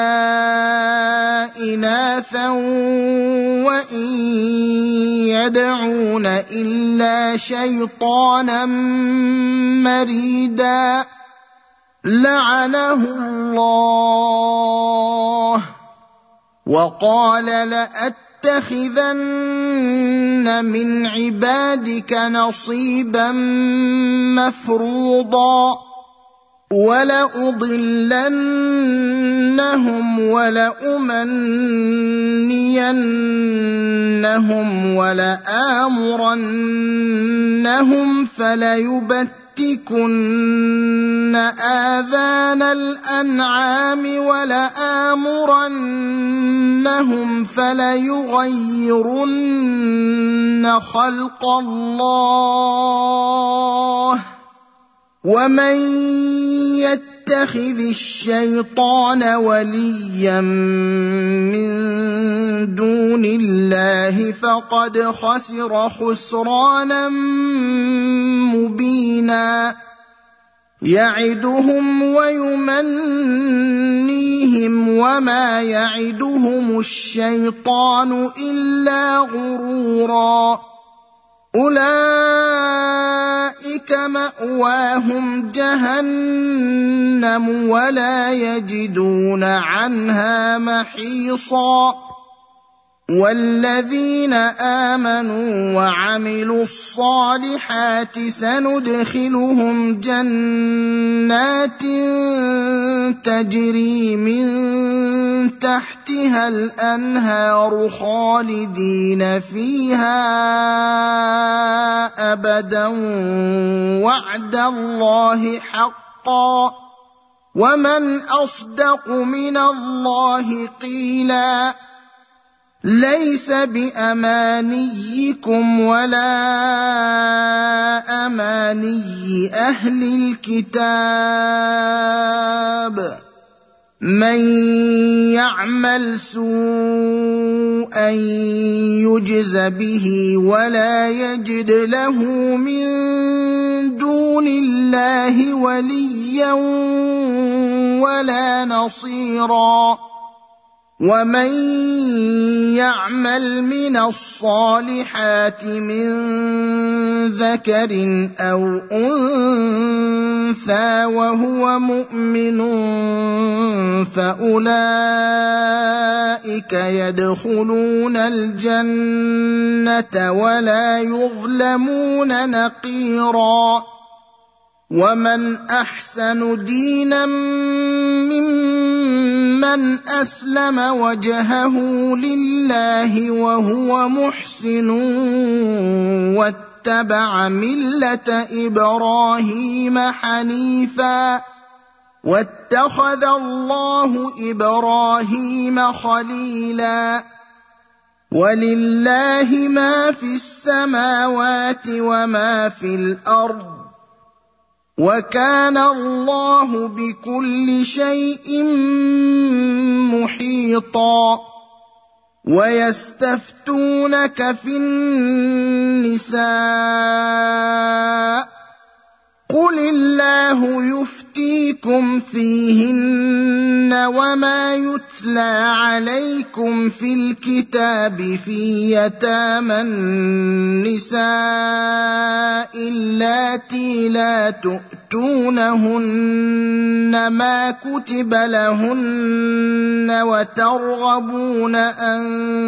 إِنَاثًا وَإِن يَدْعُونَ إِلَّا شَيْطَانًا مَّرِيدًا. لَّعَنَهُ اللَّهُ وَقَالَ لَيَتَّخِذَنَّ مِنْ عِبَادِكَ نَصِيبًا مَفْرُوضًا وَلَأُضِلَّنَّهُمْ وَلَأُمَنِّيَنَّهُمْ وَلَآمُرَنَّهُمْ فَلَيُبَتِّكُنَّ آذَانَ الْأَنْعَامِ وَلَآمُرَنَّهُمْ فَلَيُغَيِّرُنَّ خَلْقَ اللَّهِ وَمَن يَتَّخِذِ الشَّيْطَانَ وَلِيًّا مِّن دُونِ اللَّهِ فَقَدْ خَسِرَ خُسْرَانًا مُّبِينًا يَعِدُهُمْ وَيُمَنِّيهِمْ وَمَا يَعِدُهُمُ الشَّيْطَانُ إِلَّا غُرُورًا أُولَٰئِكَ مَأْوَاهُمْ جَهَنَّمُ وَلَا يَجِدُونَ عَنْهَا مَحِيصًا وَالَّذِينَ آمَنُوا وَعَمِلُوا الصَّالِحَاتِ سَنُدْخِلُهُمْ جَنَّاتٍ تَجْرِي مِن تَحْتِهَا الْأَنْهَارُ خَالِدِينَ فِيهَا أَبَدًا وَعْدَ اللَّهِ حَقًّا وَمَنْ أَصْدَقُ مِنَ اللَّهِ قِيلًا لَيْسَ بِأَمَانِيِّكُمْ وَلَا أَمَانِيِّ أَهْلِ الْكِتَابِ مَن يَعْمَلْ سُوءًا يُجْزَ بِهِ وَلَا يَجِدْ لَهُ مِن دُونِ اللَّهِ وَلِيًّا وَلَا نَصِيرًا وَمَن يَعْمَلْ مِنَ الصَّالِحَاتِ مِن ذَكَرٍ أَوْ أُنثَىٰ وَهُوَ مُؤْمِنٌ فَأُولَٰئِكَ يَدْخُلُونَ الْجَنَّةَ وَلَا يُظْلَمُونَ نَقِيرًا وَمَنْ أَحْسَنُ دِينًا مِّمَّنْ أَسْلَمَ وَجْهَهُ لِلَّهِ وَهُوَ مُحْسِنٌ وَاتَّبَعَ مِلَّةَ إِبْرَاهِيمَ حَنِيفًا وَاتَّخَذَ اللَّهُ إِبْرَاهِيمَ خَلِيلًا وَلِلَّهِ مَا فِي السَّمَاوَاتِ وَمَا فِي الْأَرْضِ وَكَانَ اللَّهُ بِكُلِّ شَيْءٍ مُحِيطًا وَيَسْتَفْتُونَكَ فِي النِّسَاءِ قُلِ اللَّهُ يُفْتِيكُمْ فِيهِنَّ وَمَا يُتْلَىٰ عَلَيْكُمْ فِي الْكِتَابِ فِي يَتَامَى النِّسَاءِ اللَّاتِي لَا تُؤْتُونَهُنَّ مَا كُتِبَ لَهُنَّ وَتَرْغَبُونَ أَن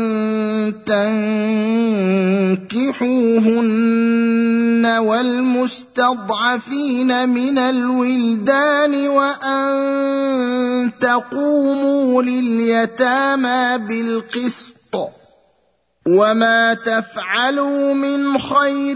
تَنكِحُوهُنَّ وَالْمُسْتَضْعَفِينَ مِنَ الْوِلْدَانِ وَأَن تَقُومُوا لِلْيَتَامَىٰ بِالْقِسْطِ ۚ وَمَا تَفْعَلُوا مِنْ خَيْرٍ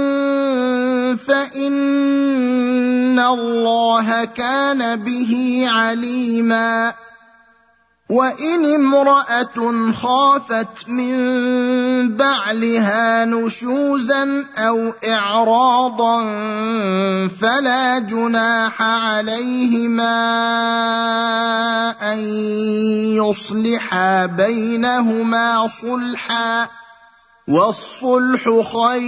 فَإِنَّ اللَّهَ كَانَ بِهِ عَلِيمًا وَإِنِ امْرَأَةٌ خَافَتْ مِن بَعْلِهَا نُشُوزًا أَوْ إِعْرَاضًا فَلَا جُنَاحَ عَلَيْهِمَا أَن يُصْلِحَا بَيْنَهُمَا صُلْحًا ۚ وَالصُّلْحُ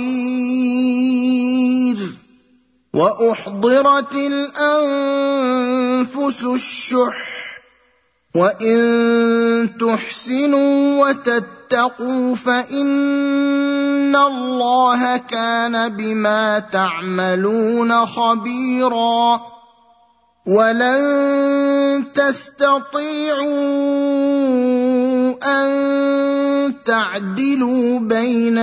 خَيْرٌ ۗ وَأُحْضِرَتِ الْأَنفُسُ الشُّحَّ ۚ وَإِن تُحْسِنُوا وَتَتَّقُوا فَإِنَّ اللَّهَ كَانَ بِمَا تَعْمَلُونَ خَبِيرًا وَلَن تَسْتَطِيعُوا أن تعدلوا بين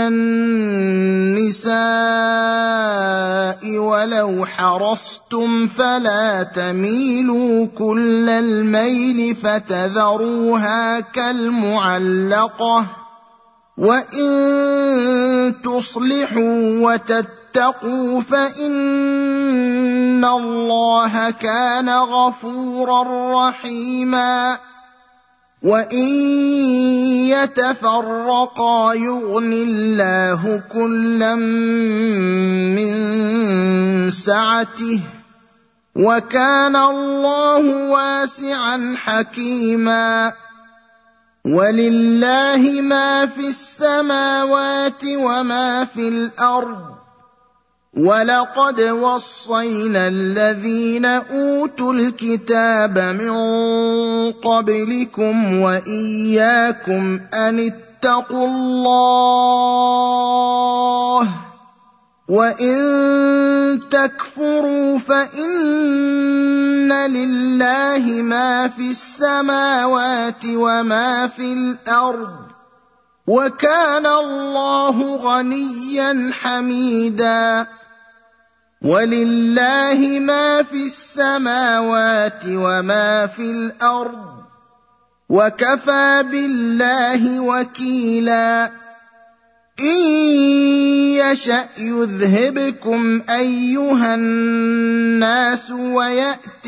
النساء ولو حرصتم فلا تميلوا كل الميل فتذروها كالمعلقة وإن تصلحوا وتتقوا فإن الله كان غفورا رحيما وإن يتفرقا يغن الله كلا من سعته وكان الله واسعا حكيما ولله ما في السماوات وما في الأرض ولقد وصينا الذين أوتوا الكتاب من قبلكم وإياكم أن اتقوا الله وإن تكفروا فإن لله ما في السماوات وما في الأرض وكان الله غنيا حميدا ولله ما في السماوات وما في الأرض وكفى بالله وكيلا إن يشأ يذهبكم أيها الناس ويأت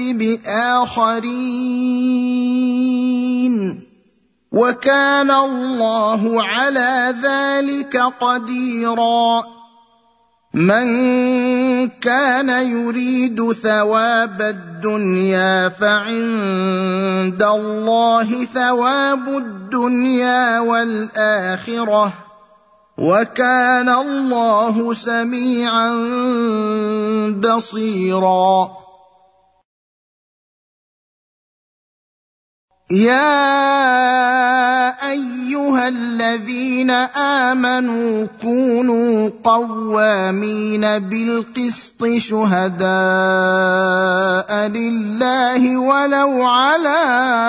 بآخرين وكان الله على ذلك قديرا من كان يريد ثواب الدنيا فعند الله ثواب الدنيا والآخرة وكان الله سميعا بصيرا يا أيها الذين آمنوا كونوا قوامين بالقسط شهداء لله ولو على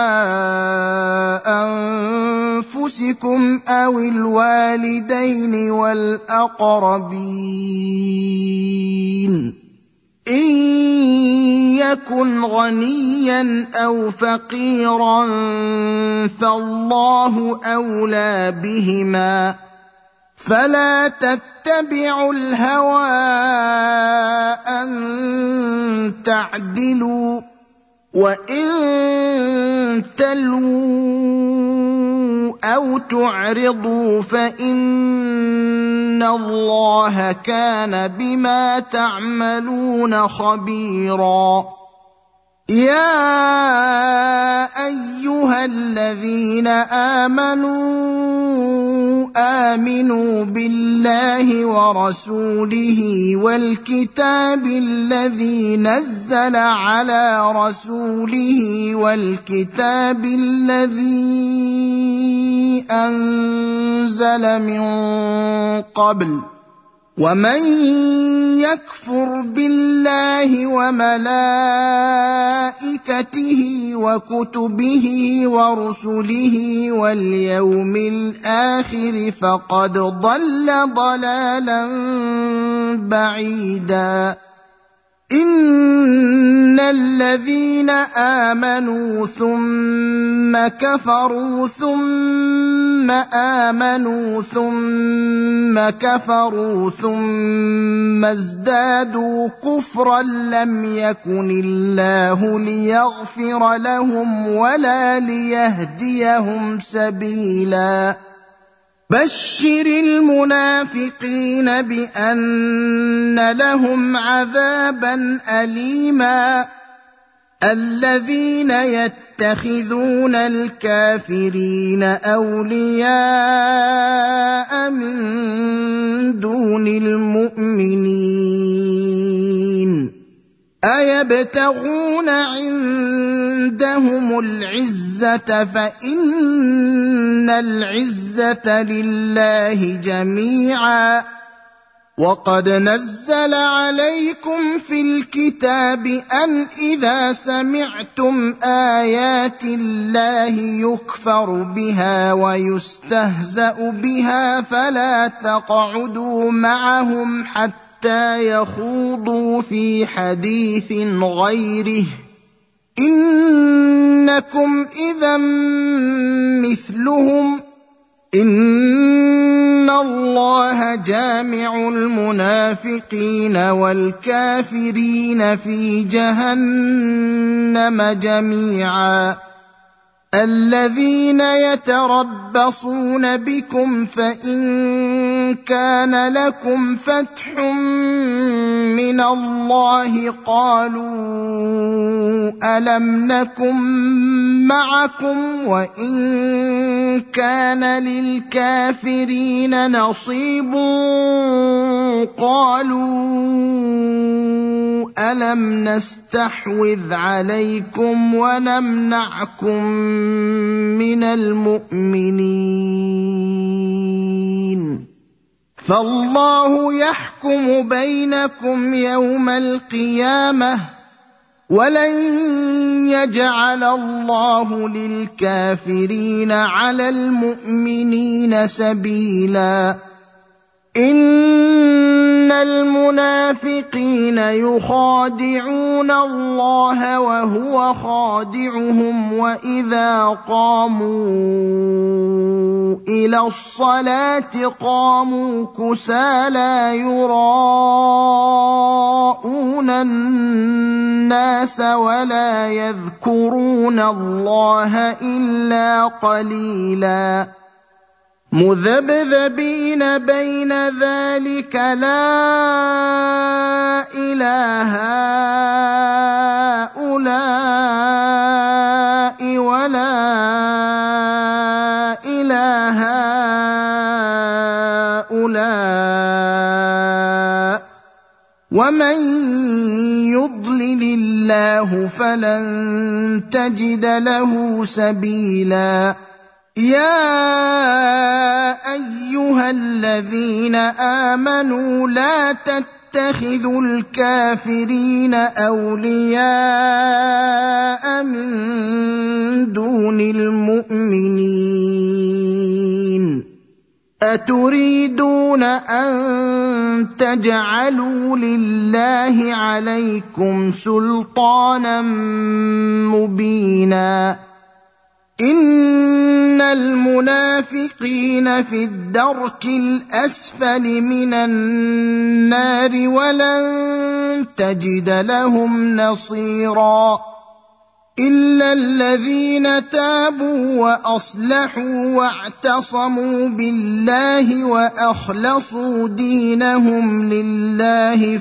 أنفسكم أو الوالدين والأقربين إن يكن غنيا أو فقيرا فالله أولى بهما فلا تتبعوا الهوى أن تعدلوا وإن تلووا أو تعرضوا فإن الله كان بما تعملون خبيرا يا أيها الذين آمنوا بالله ورسوله والكتاب الذي نزل على رسوله والكتاب الذي أنزل من قبل ومن يكفر بالله وملائكته وكتبه ورسله واليوم الآخر فقد ضل ضلالا بعيدا إن الذين آمنوا ثم كفروا ثم آمنوا ثم كفروا ثم ازدادوا كفرا لم يكن الله ليغفر لهم ولا ليهديهم سبيلا بشر المنافقين بأن لهم عذابا أليما الذين يتخذون الكافرين أولياء من دون المؤمنين أيبتغون عندهم العزة فإن العزة لله جميعا وقد نزل عليكم في الكتاب أن إذا سمعتم آيات الله يكفر بها ويستهزأ بها فلا تقعدوا معهم حتى يخوضوا في حديث غيره إنكم إذا مثلهم إن الله جامع المنافقين والكافرين في جهنم جميعا الذين يتربصون بكم فإن كان لكم فتح من الله قالوا ألم نكن معكم وإن كان للكافرين نصيب قالوا ألم نستحوذ عليكم ونمنعكم من المؤمنين فالله يحكم بينكم يوم القيامة ولن يجعل الله للكافرين على المؤمنين سبيلا إن المنافقين يخادعون الله وهو خادعهم وإذا قاموا إلى الصلاة قاموا كسالى يراءون الناس ولا يذكرون الله إلا قليلا مذبذبين بين ذلك لا إله هؤلاء ولا إله هؤلاء ومن يضلل الله فلن تجد له سبيلا يا أيها الذين آمنوا لا تتخذوا الكافرين أولياء من دون المؤمنين أتريدون أن تجعلوا لله عليكم سلطانا مبينا إن المنافقين في الدرك الأسفل من النار ولن تجد لهم نصيرا إلا الذين تابوا وأصلحوا واعتصموا بالله وأخلصوا دينهم لله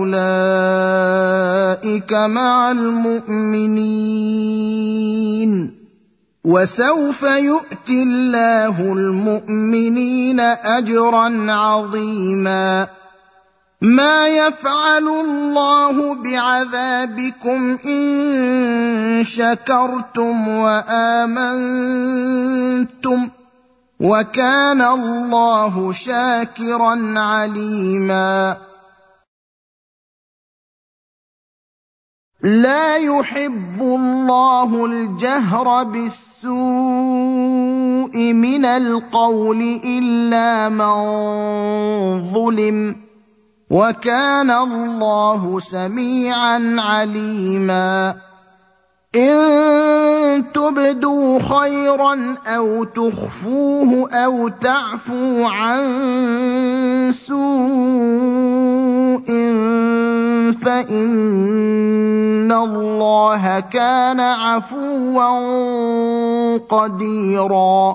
فأولئك مع المؤمنين وسوف يؤتي الله المؤمنين أجرا عظيما ما يفعل الله بعذابكم إن شكرتم وآمنتم وكان الله شاكرا عليما لا يحب الله الجهر بالسوء من القول إلا من ظلم وكان الله سميعا عليما إن تبدوا خيرا أو تخفوه أو تعفوا عن سوء فإن الله كان عفوا قديرا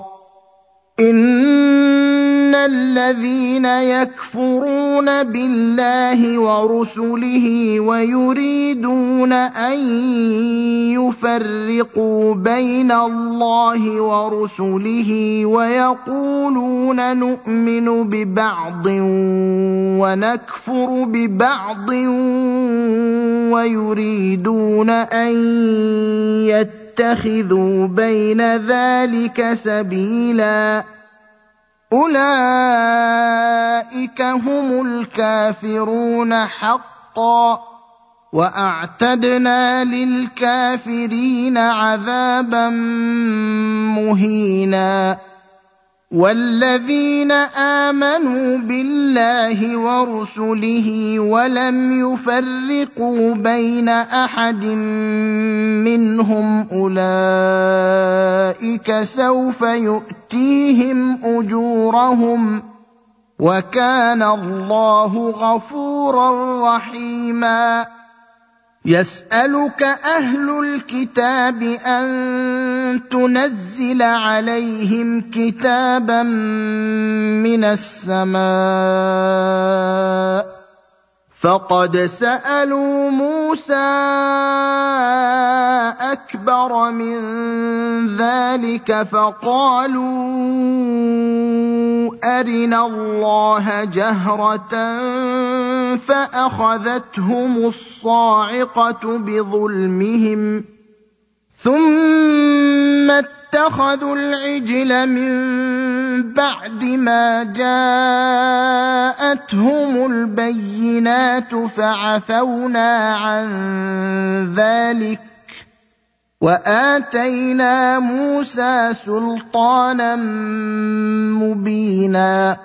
إن الذين يكفرون بالله ورسله ويريدون أن يفرقوا بين الله ورسله ويقولون نؤمن ببعض ونكفر ببعض ويريدون أن يتخذوا بين ذلك سبيلا أولئك هم الكافرون حقا وأعتدنا للكافرين عذابا مهينا والذين آمنوا بالله ورسله ولم يفرقوا بين أحد منهم أولئك سوف يؤتيهم أجورهم وكان الله غفورا رحيما يسألك أهل الكتاب أن تنزل عليهم كتابا من السماء فقد سألوا موسى أكبر من ذلك فقالوا أرنا الله جهرة فأخذتهم الصاعقة بظلمهم ثم اتخذوا العجل من بعد ما جاءتهم البينات فعفونا عن ذلك وآتينا موسى سلطانا مبينا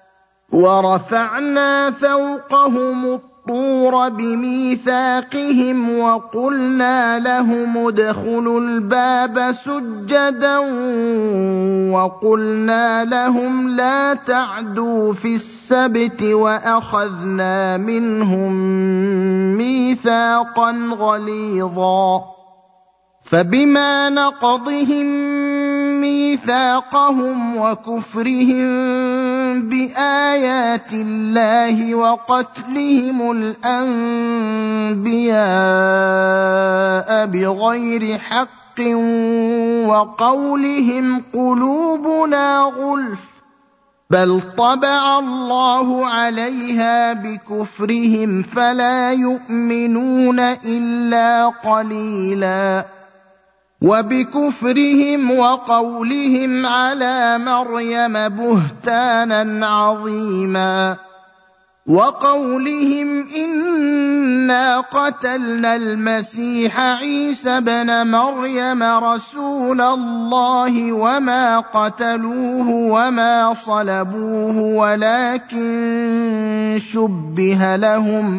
ورفعنا فوقهم الطور بميثاقهم وقلنا لهم ادخلوا الباب سجدا وقلنا لهم لا تعدوا في السبت وأخذنا منهم ميثاقا غليظا فبما نقضهم ميثاقهم وكفرهم بآيات الله وقتلهم الأنبياء بغير حق وقولهم قلوبنا غلف بل طبع الله عليها بكفرهم فلا يؤمنون إلا قليلا وبكفرهم وقولهم على مريم بهتانا عظيما وقولهم إنا قتلنا المسيح عيسى ابن مريم رسول الله وما قتلوه وما صلبوه ولكن شبه لهم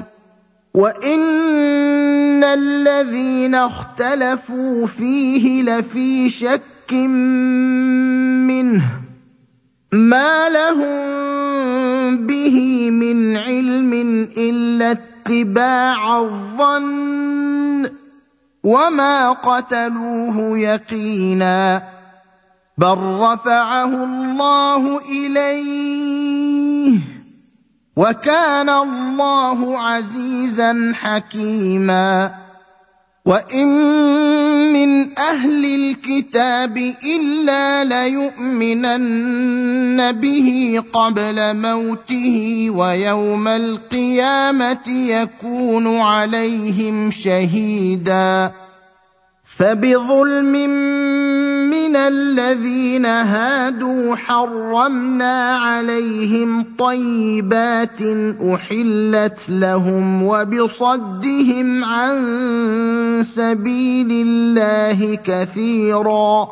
وإن الذين اختلفوا فيه لفي شك منه ما لهم به من علم إلا اتباع الظن وما قتلوه يقينا بل رفعه الله إليه وكان الله عزيزا حكيما وإن من أهل الكتاب إلا ليؤمنن به قبل موته ويوم القيامة يكون عليهم شهيدا فبظلم من الذين هادوا حرمنا عليهم طيبات أحلت لهم وبصدهم عن سبيل الله كثيرا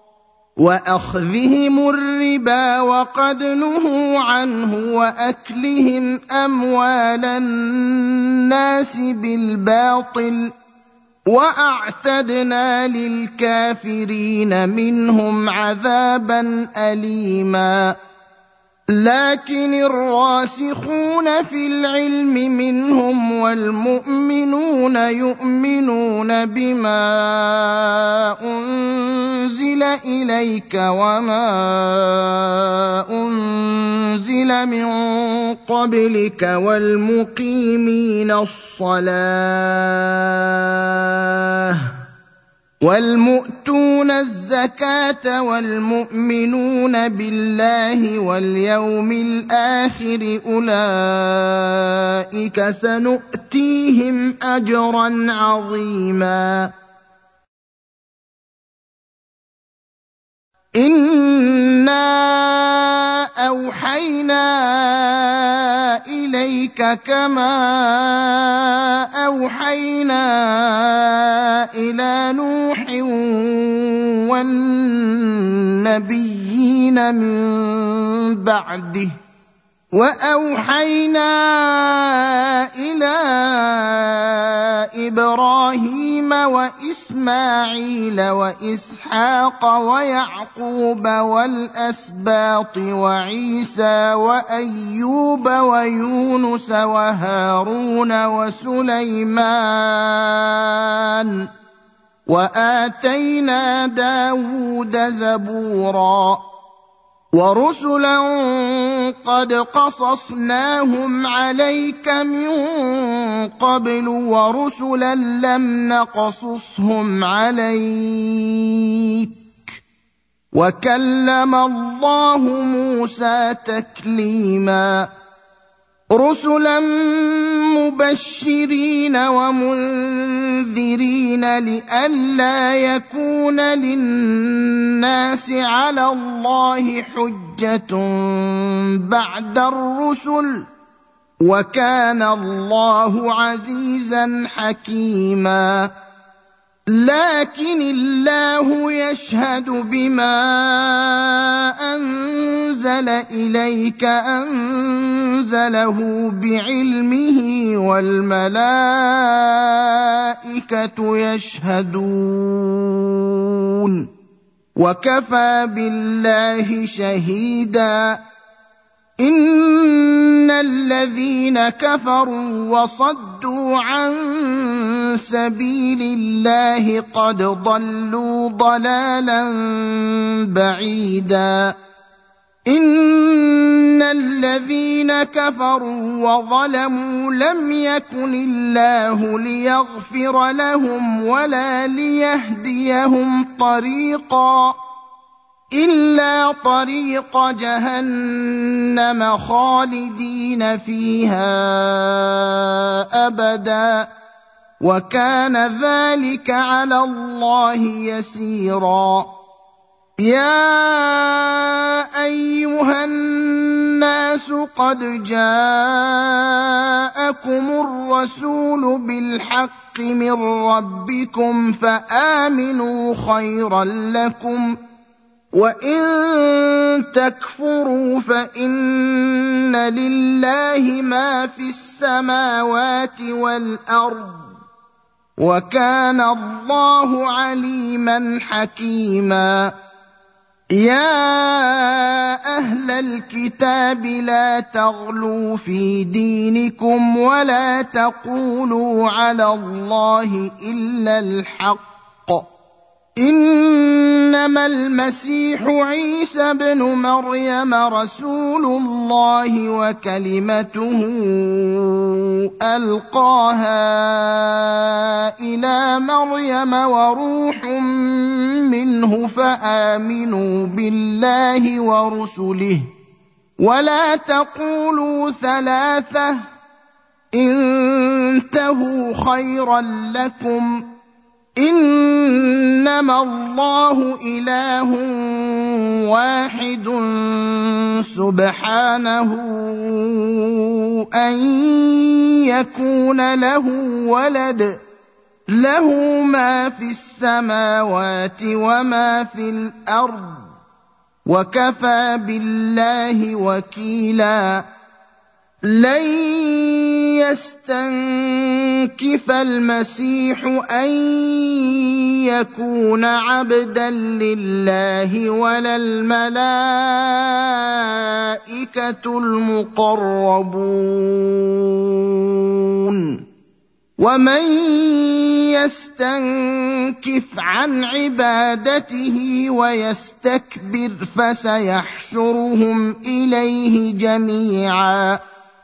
وأخذهم الربا وقد نهوا عنه وأكلهم أموال الناس بالباطل وأعتدنا للكافرين منهم عذابا أليما لكن الراسخون في العلم منهم والمؤمنون يؤمنون بما أنزل إليك وما أنزل من قبلك والمقيمين الصلاة والمؤتون الزكاة والمؤمنون بالله واليوم الآخر أولئك سنؤتيهم أجرا عظيما إنا أوحينا إليك كما أوحينا إلى نوح والنبيين من بعده وأوحينا إلى إبراهيم وإسماعيل وإسحاق ويعقوب والأسباط وعيسى وأيوب ويونس وهارون وسليمان وآتينا داود زبورا ورسلا قد قصصناهم عليك من قبل ورسلا لم نقصصهم عليك وكلم الله موسى تكليما رسلا مبشرين ومنذرين لئلا يكون للناس على الله حجة بعد الرسل وكان الله عزيزا حكيما لكن الله يشهد بما أنزل إليك أنزله بعلمه والملائكة يشهدون وكفى بالله شهيدا إن الذين كفروا وصدوا عن سبيل الله قد ضلوا ضلالا بعيدا إن الذين كفروا وظلموا لم يكن الله ليغفر لهم ولا ليهديهم طريقا إلا طريق جهنم خالدين فيها أبدا وكان ذلك على الله يسيرا يا أيها الناس قد جاءكم الرسول بالحق من ربكم فآمنوا خيرا لكم وإن تكفروا فإن لله ما في السماوات والأرض وكان الله عليما حكيما يا أهل الكتاب لا تغلوا في دينكم ولا تقولوا على الله إلا الحق إنما المسيح عيسى ابن مريم رسول الله وكلمته ألقاها إلى مريم وروح منه فآمنوا بالله ورسله ولا تقولوا ثلاثة انتهوا خيرا لكم إنما الله إله واحد سبحانه أن يكون له ولد له ما في السماوات وما في الأرض وكفى بالله وكيلا لن يستنكف المسيح أن يكون عبدا لله ولا الملائكة المقربون ومن يستنكف عن عبادته ويستكبر فسيحشرهم إليه جميعا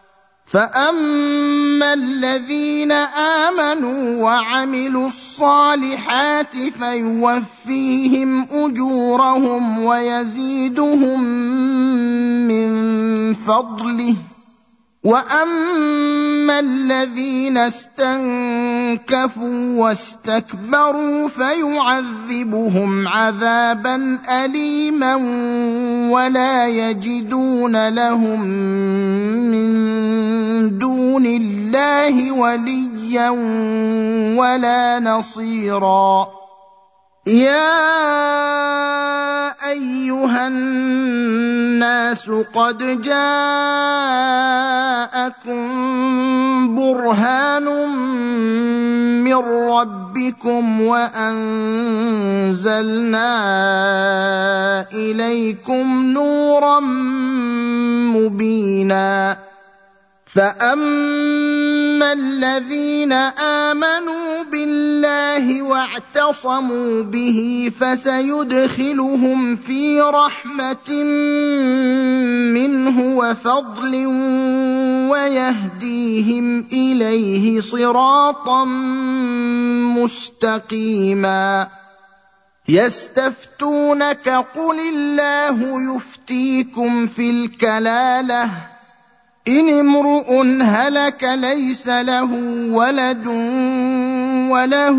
فأما الذين آمنوا وعملوا الصالحات فيوفيهم أجورهم ويزيدهم من فضله واما الذين استنكفوا واستكبروا فيعذبهم عذابا اليما ولا يجدون لهم من دون الله وليا ولا نصيرا. يا ايها الناس قد جاءكم برهان من ربكم وانزلنا اليكم نورا مبينا. فاما الذين امنوا بالله واعتصموا به فسيدخلهم في رحمه منه وفضل ويهديهم اليه صراطا مستقيما. يستفتونك قل الله يفتيكم في الكلاله إن امرؤ هلك ليس له ولد وله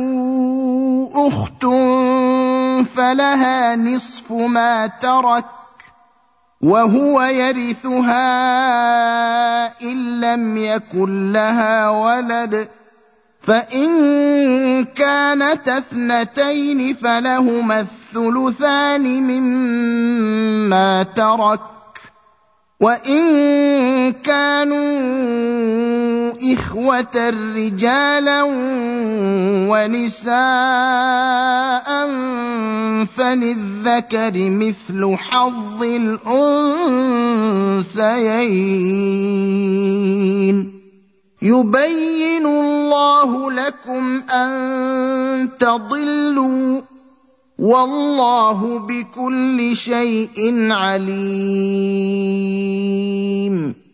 أخت فلها نصف ما ترك وهو يرثها إن لم يكن لها ولد فإن كانت اثنتين فلهما الثلثان مما ترك وإن كانوا إخوة رجالا ونساء فللذكر مثل حظ الأنثيين. يبين الله لكم أن تضلوا والله بكل شيء عليم.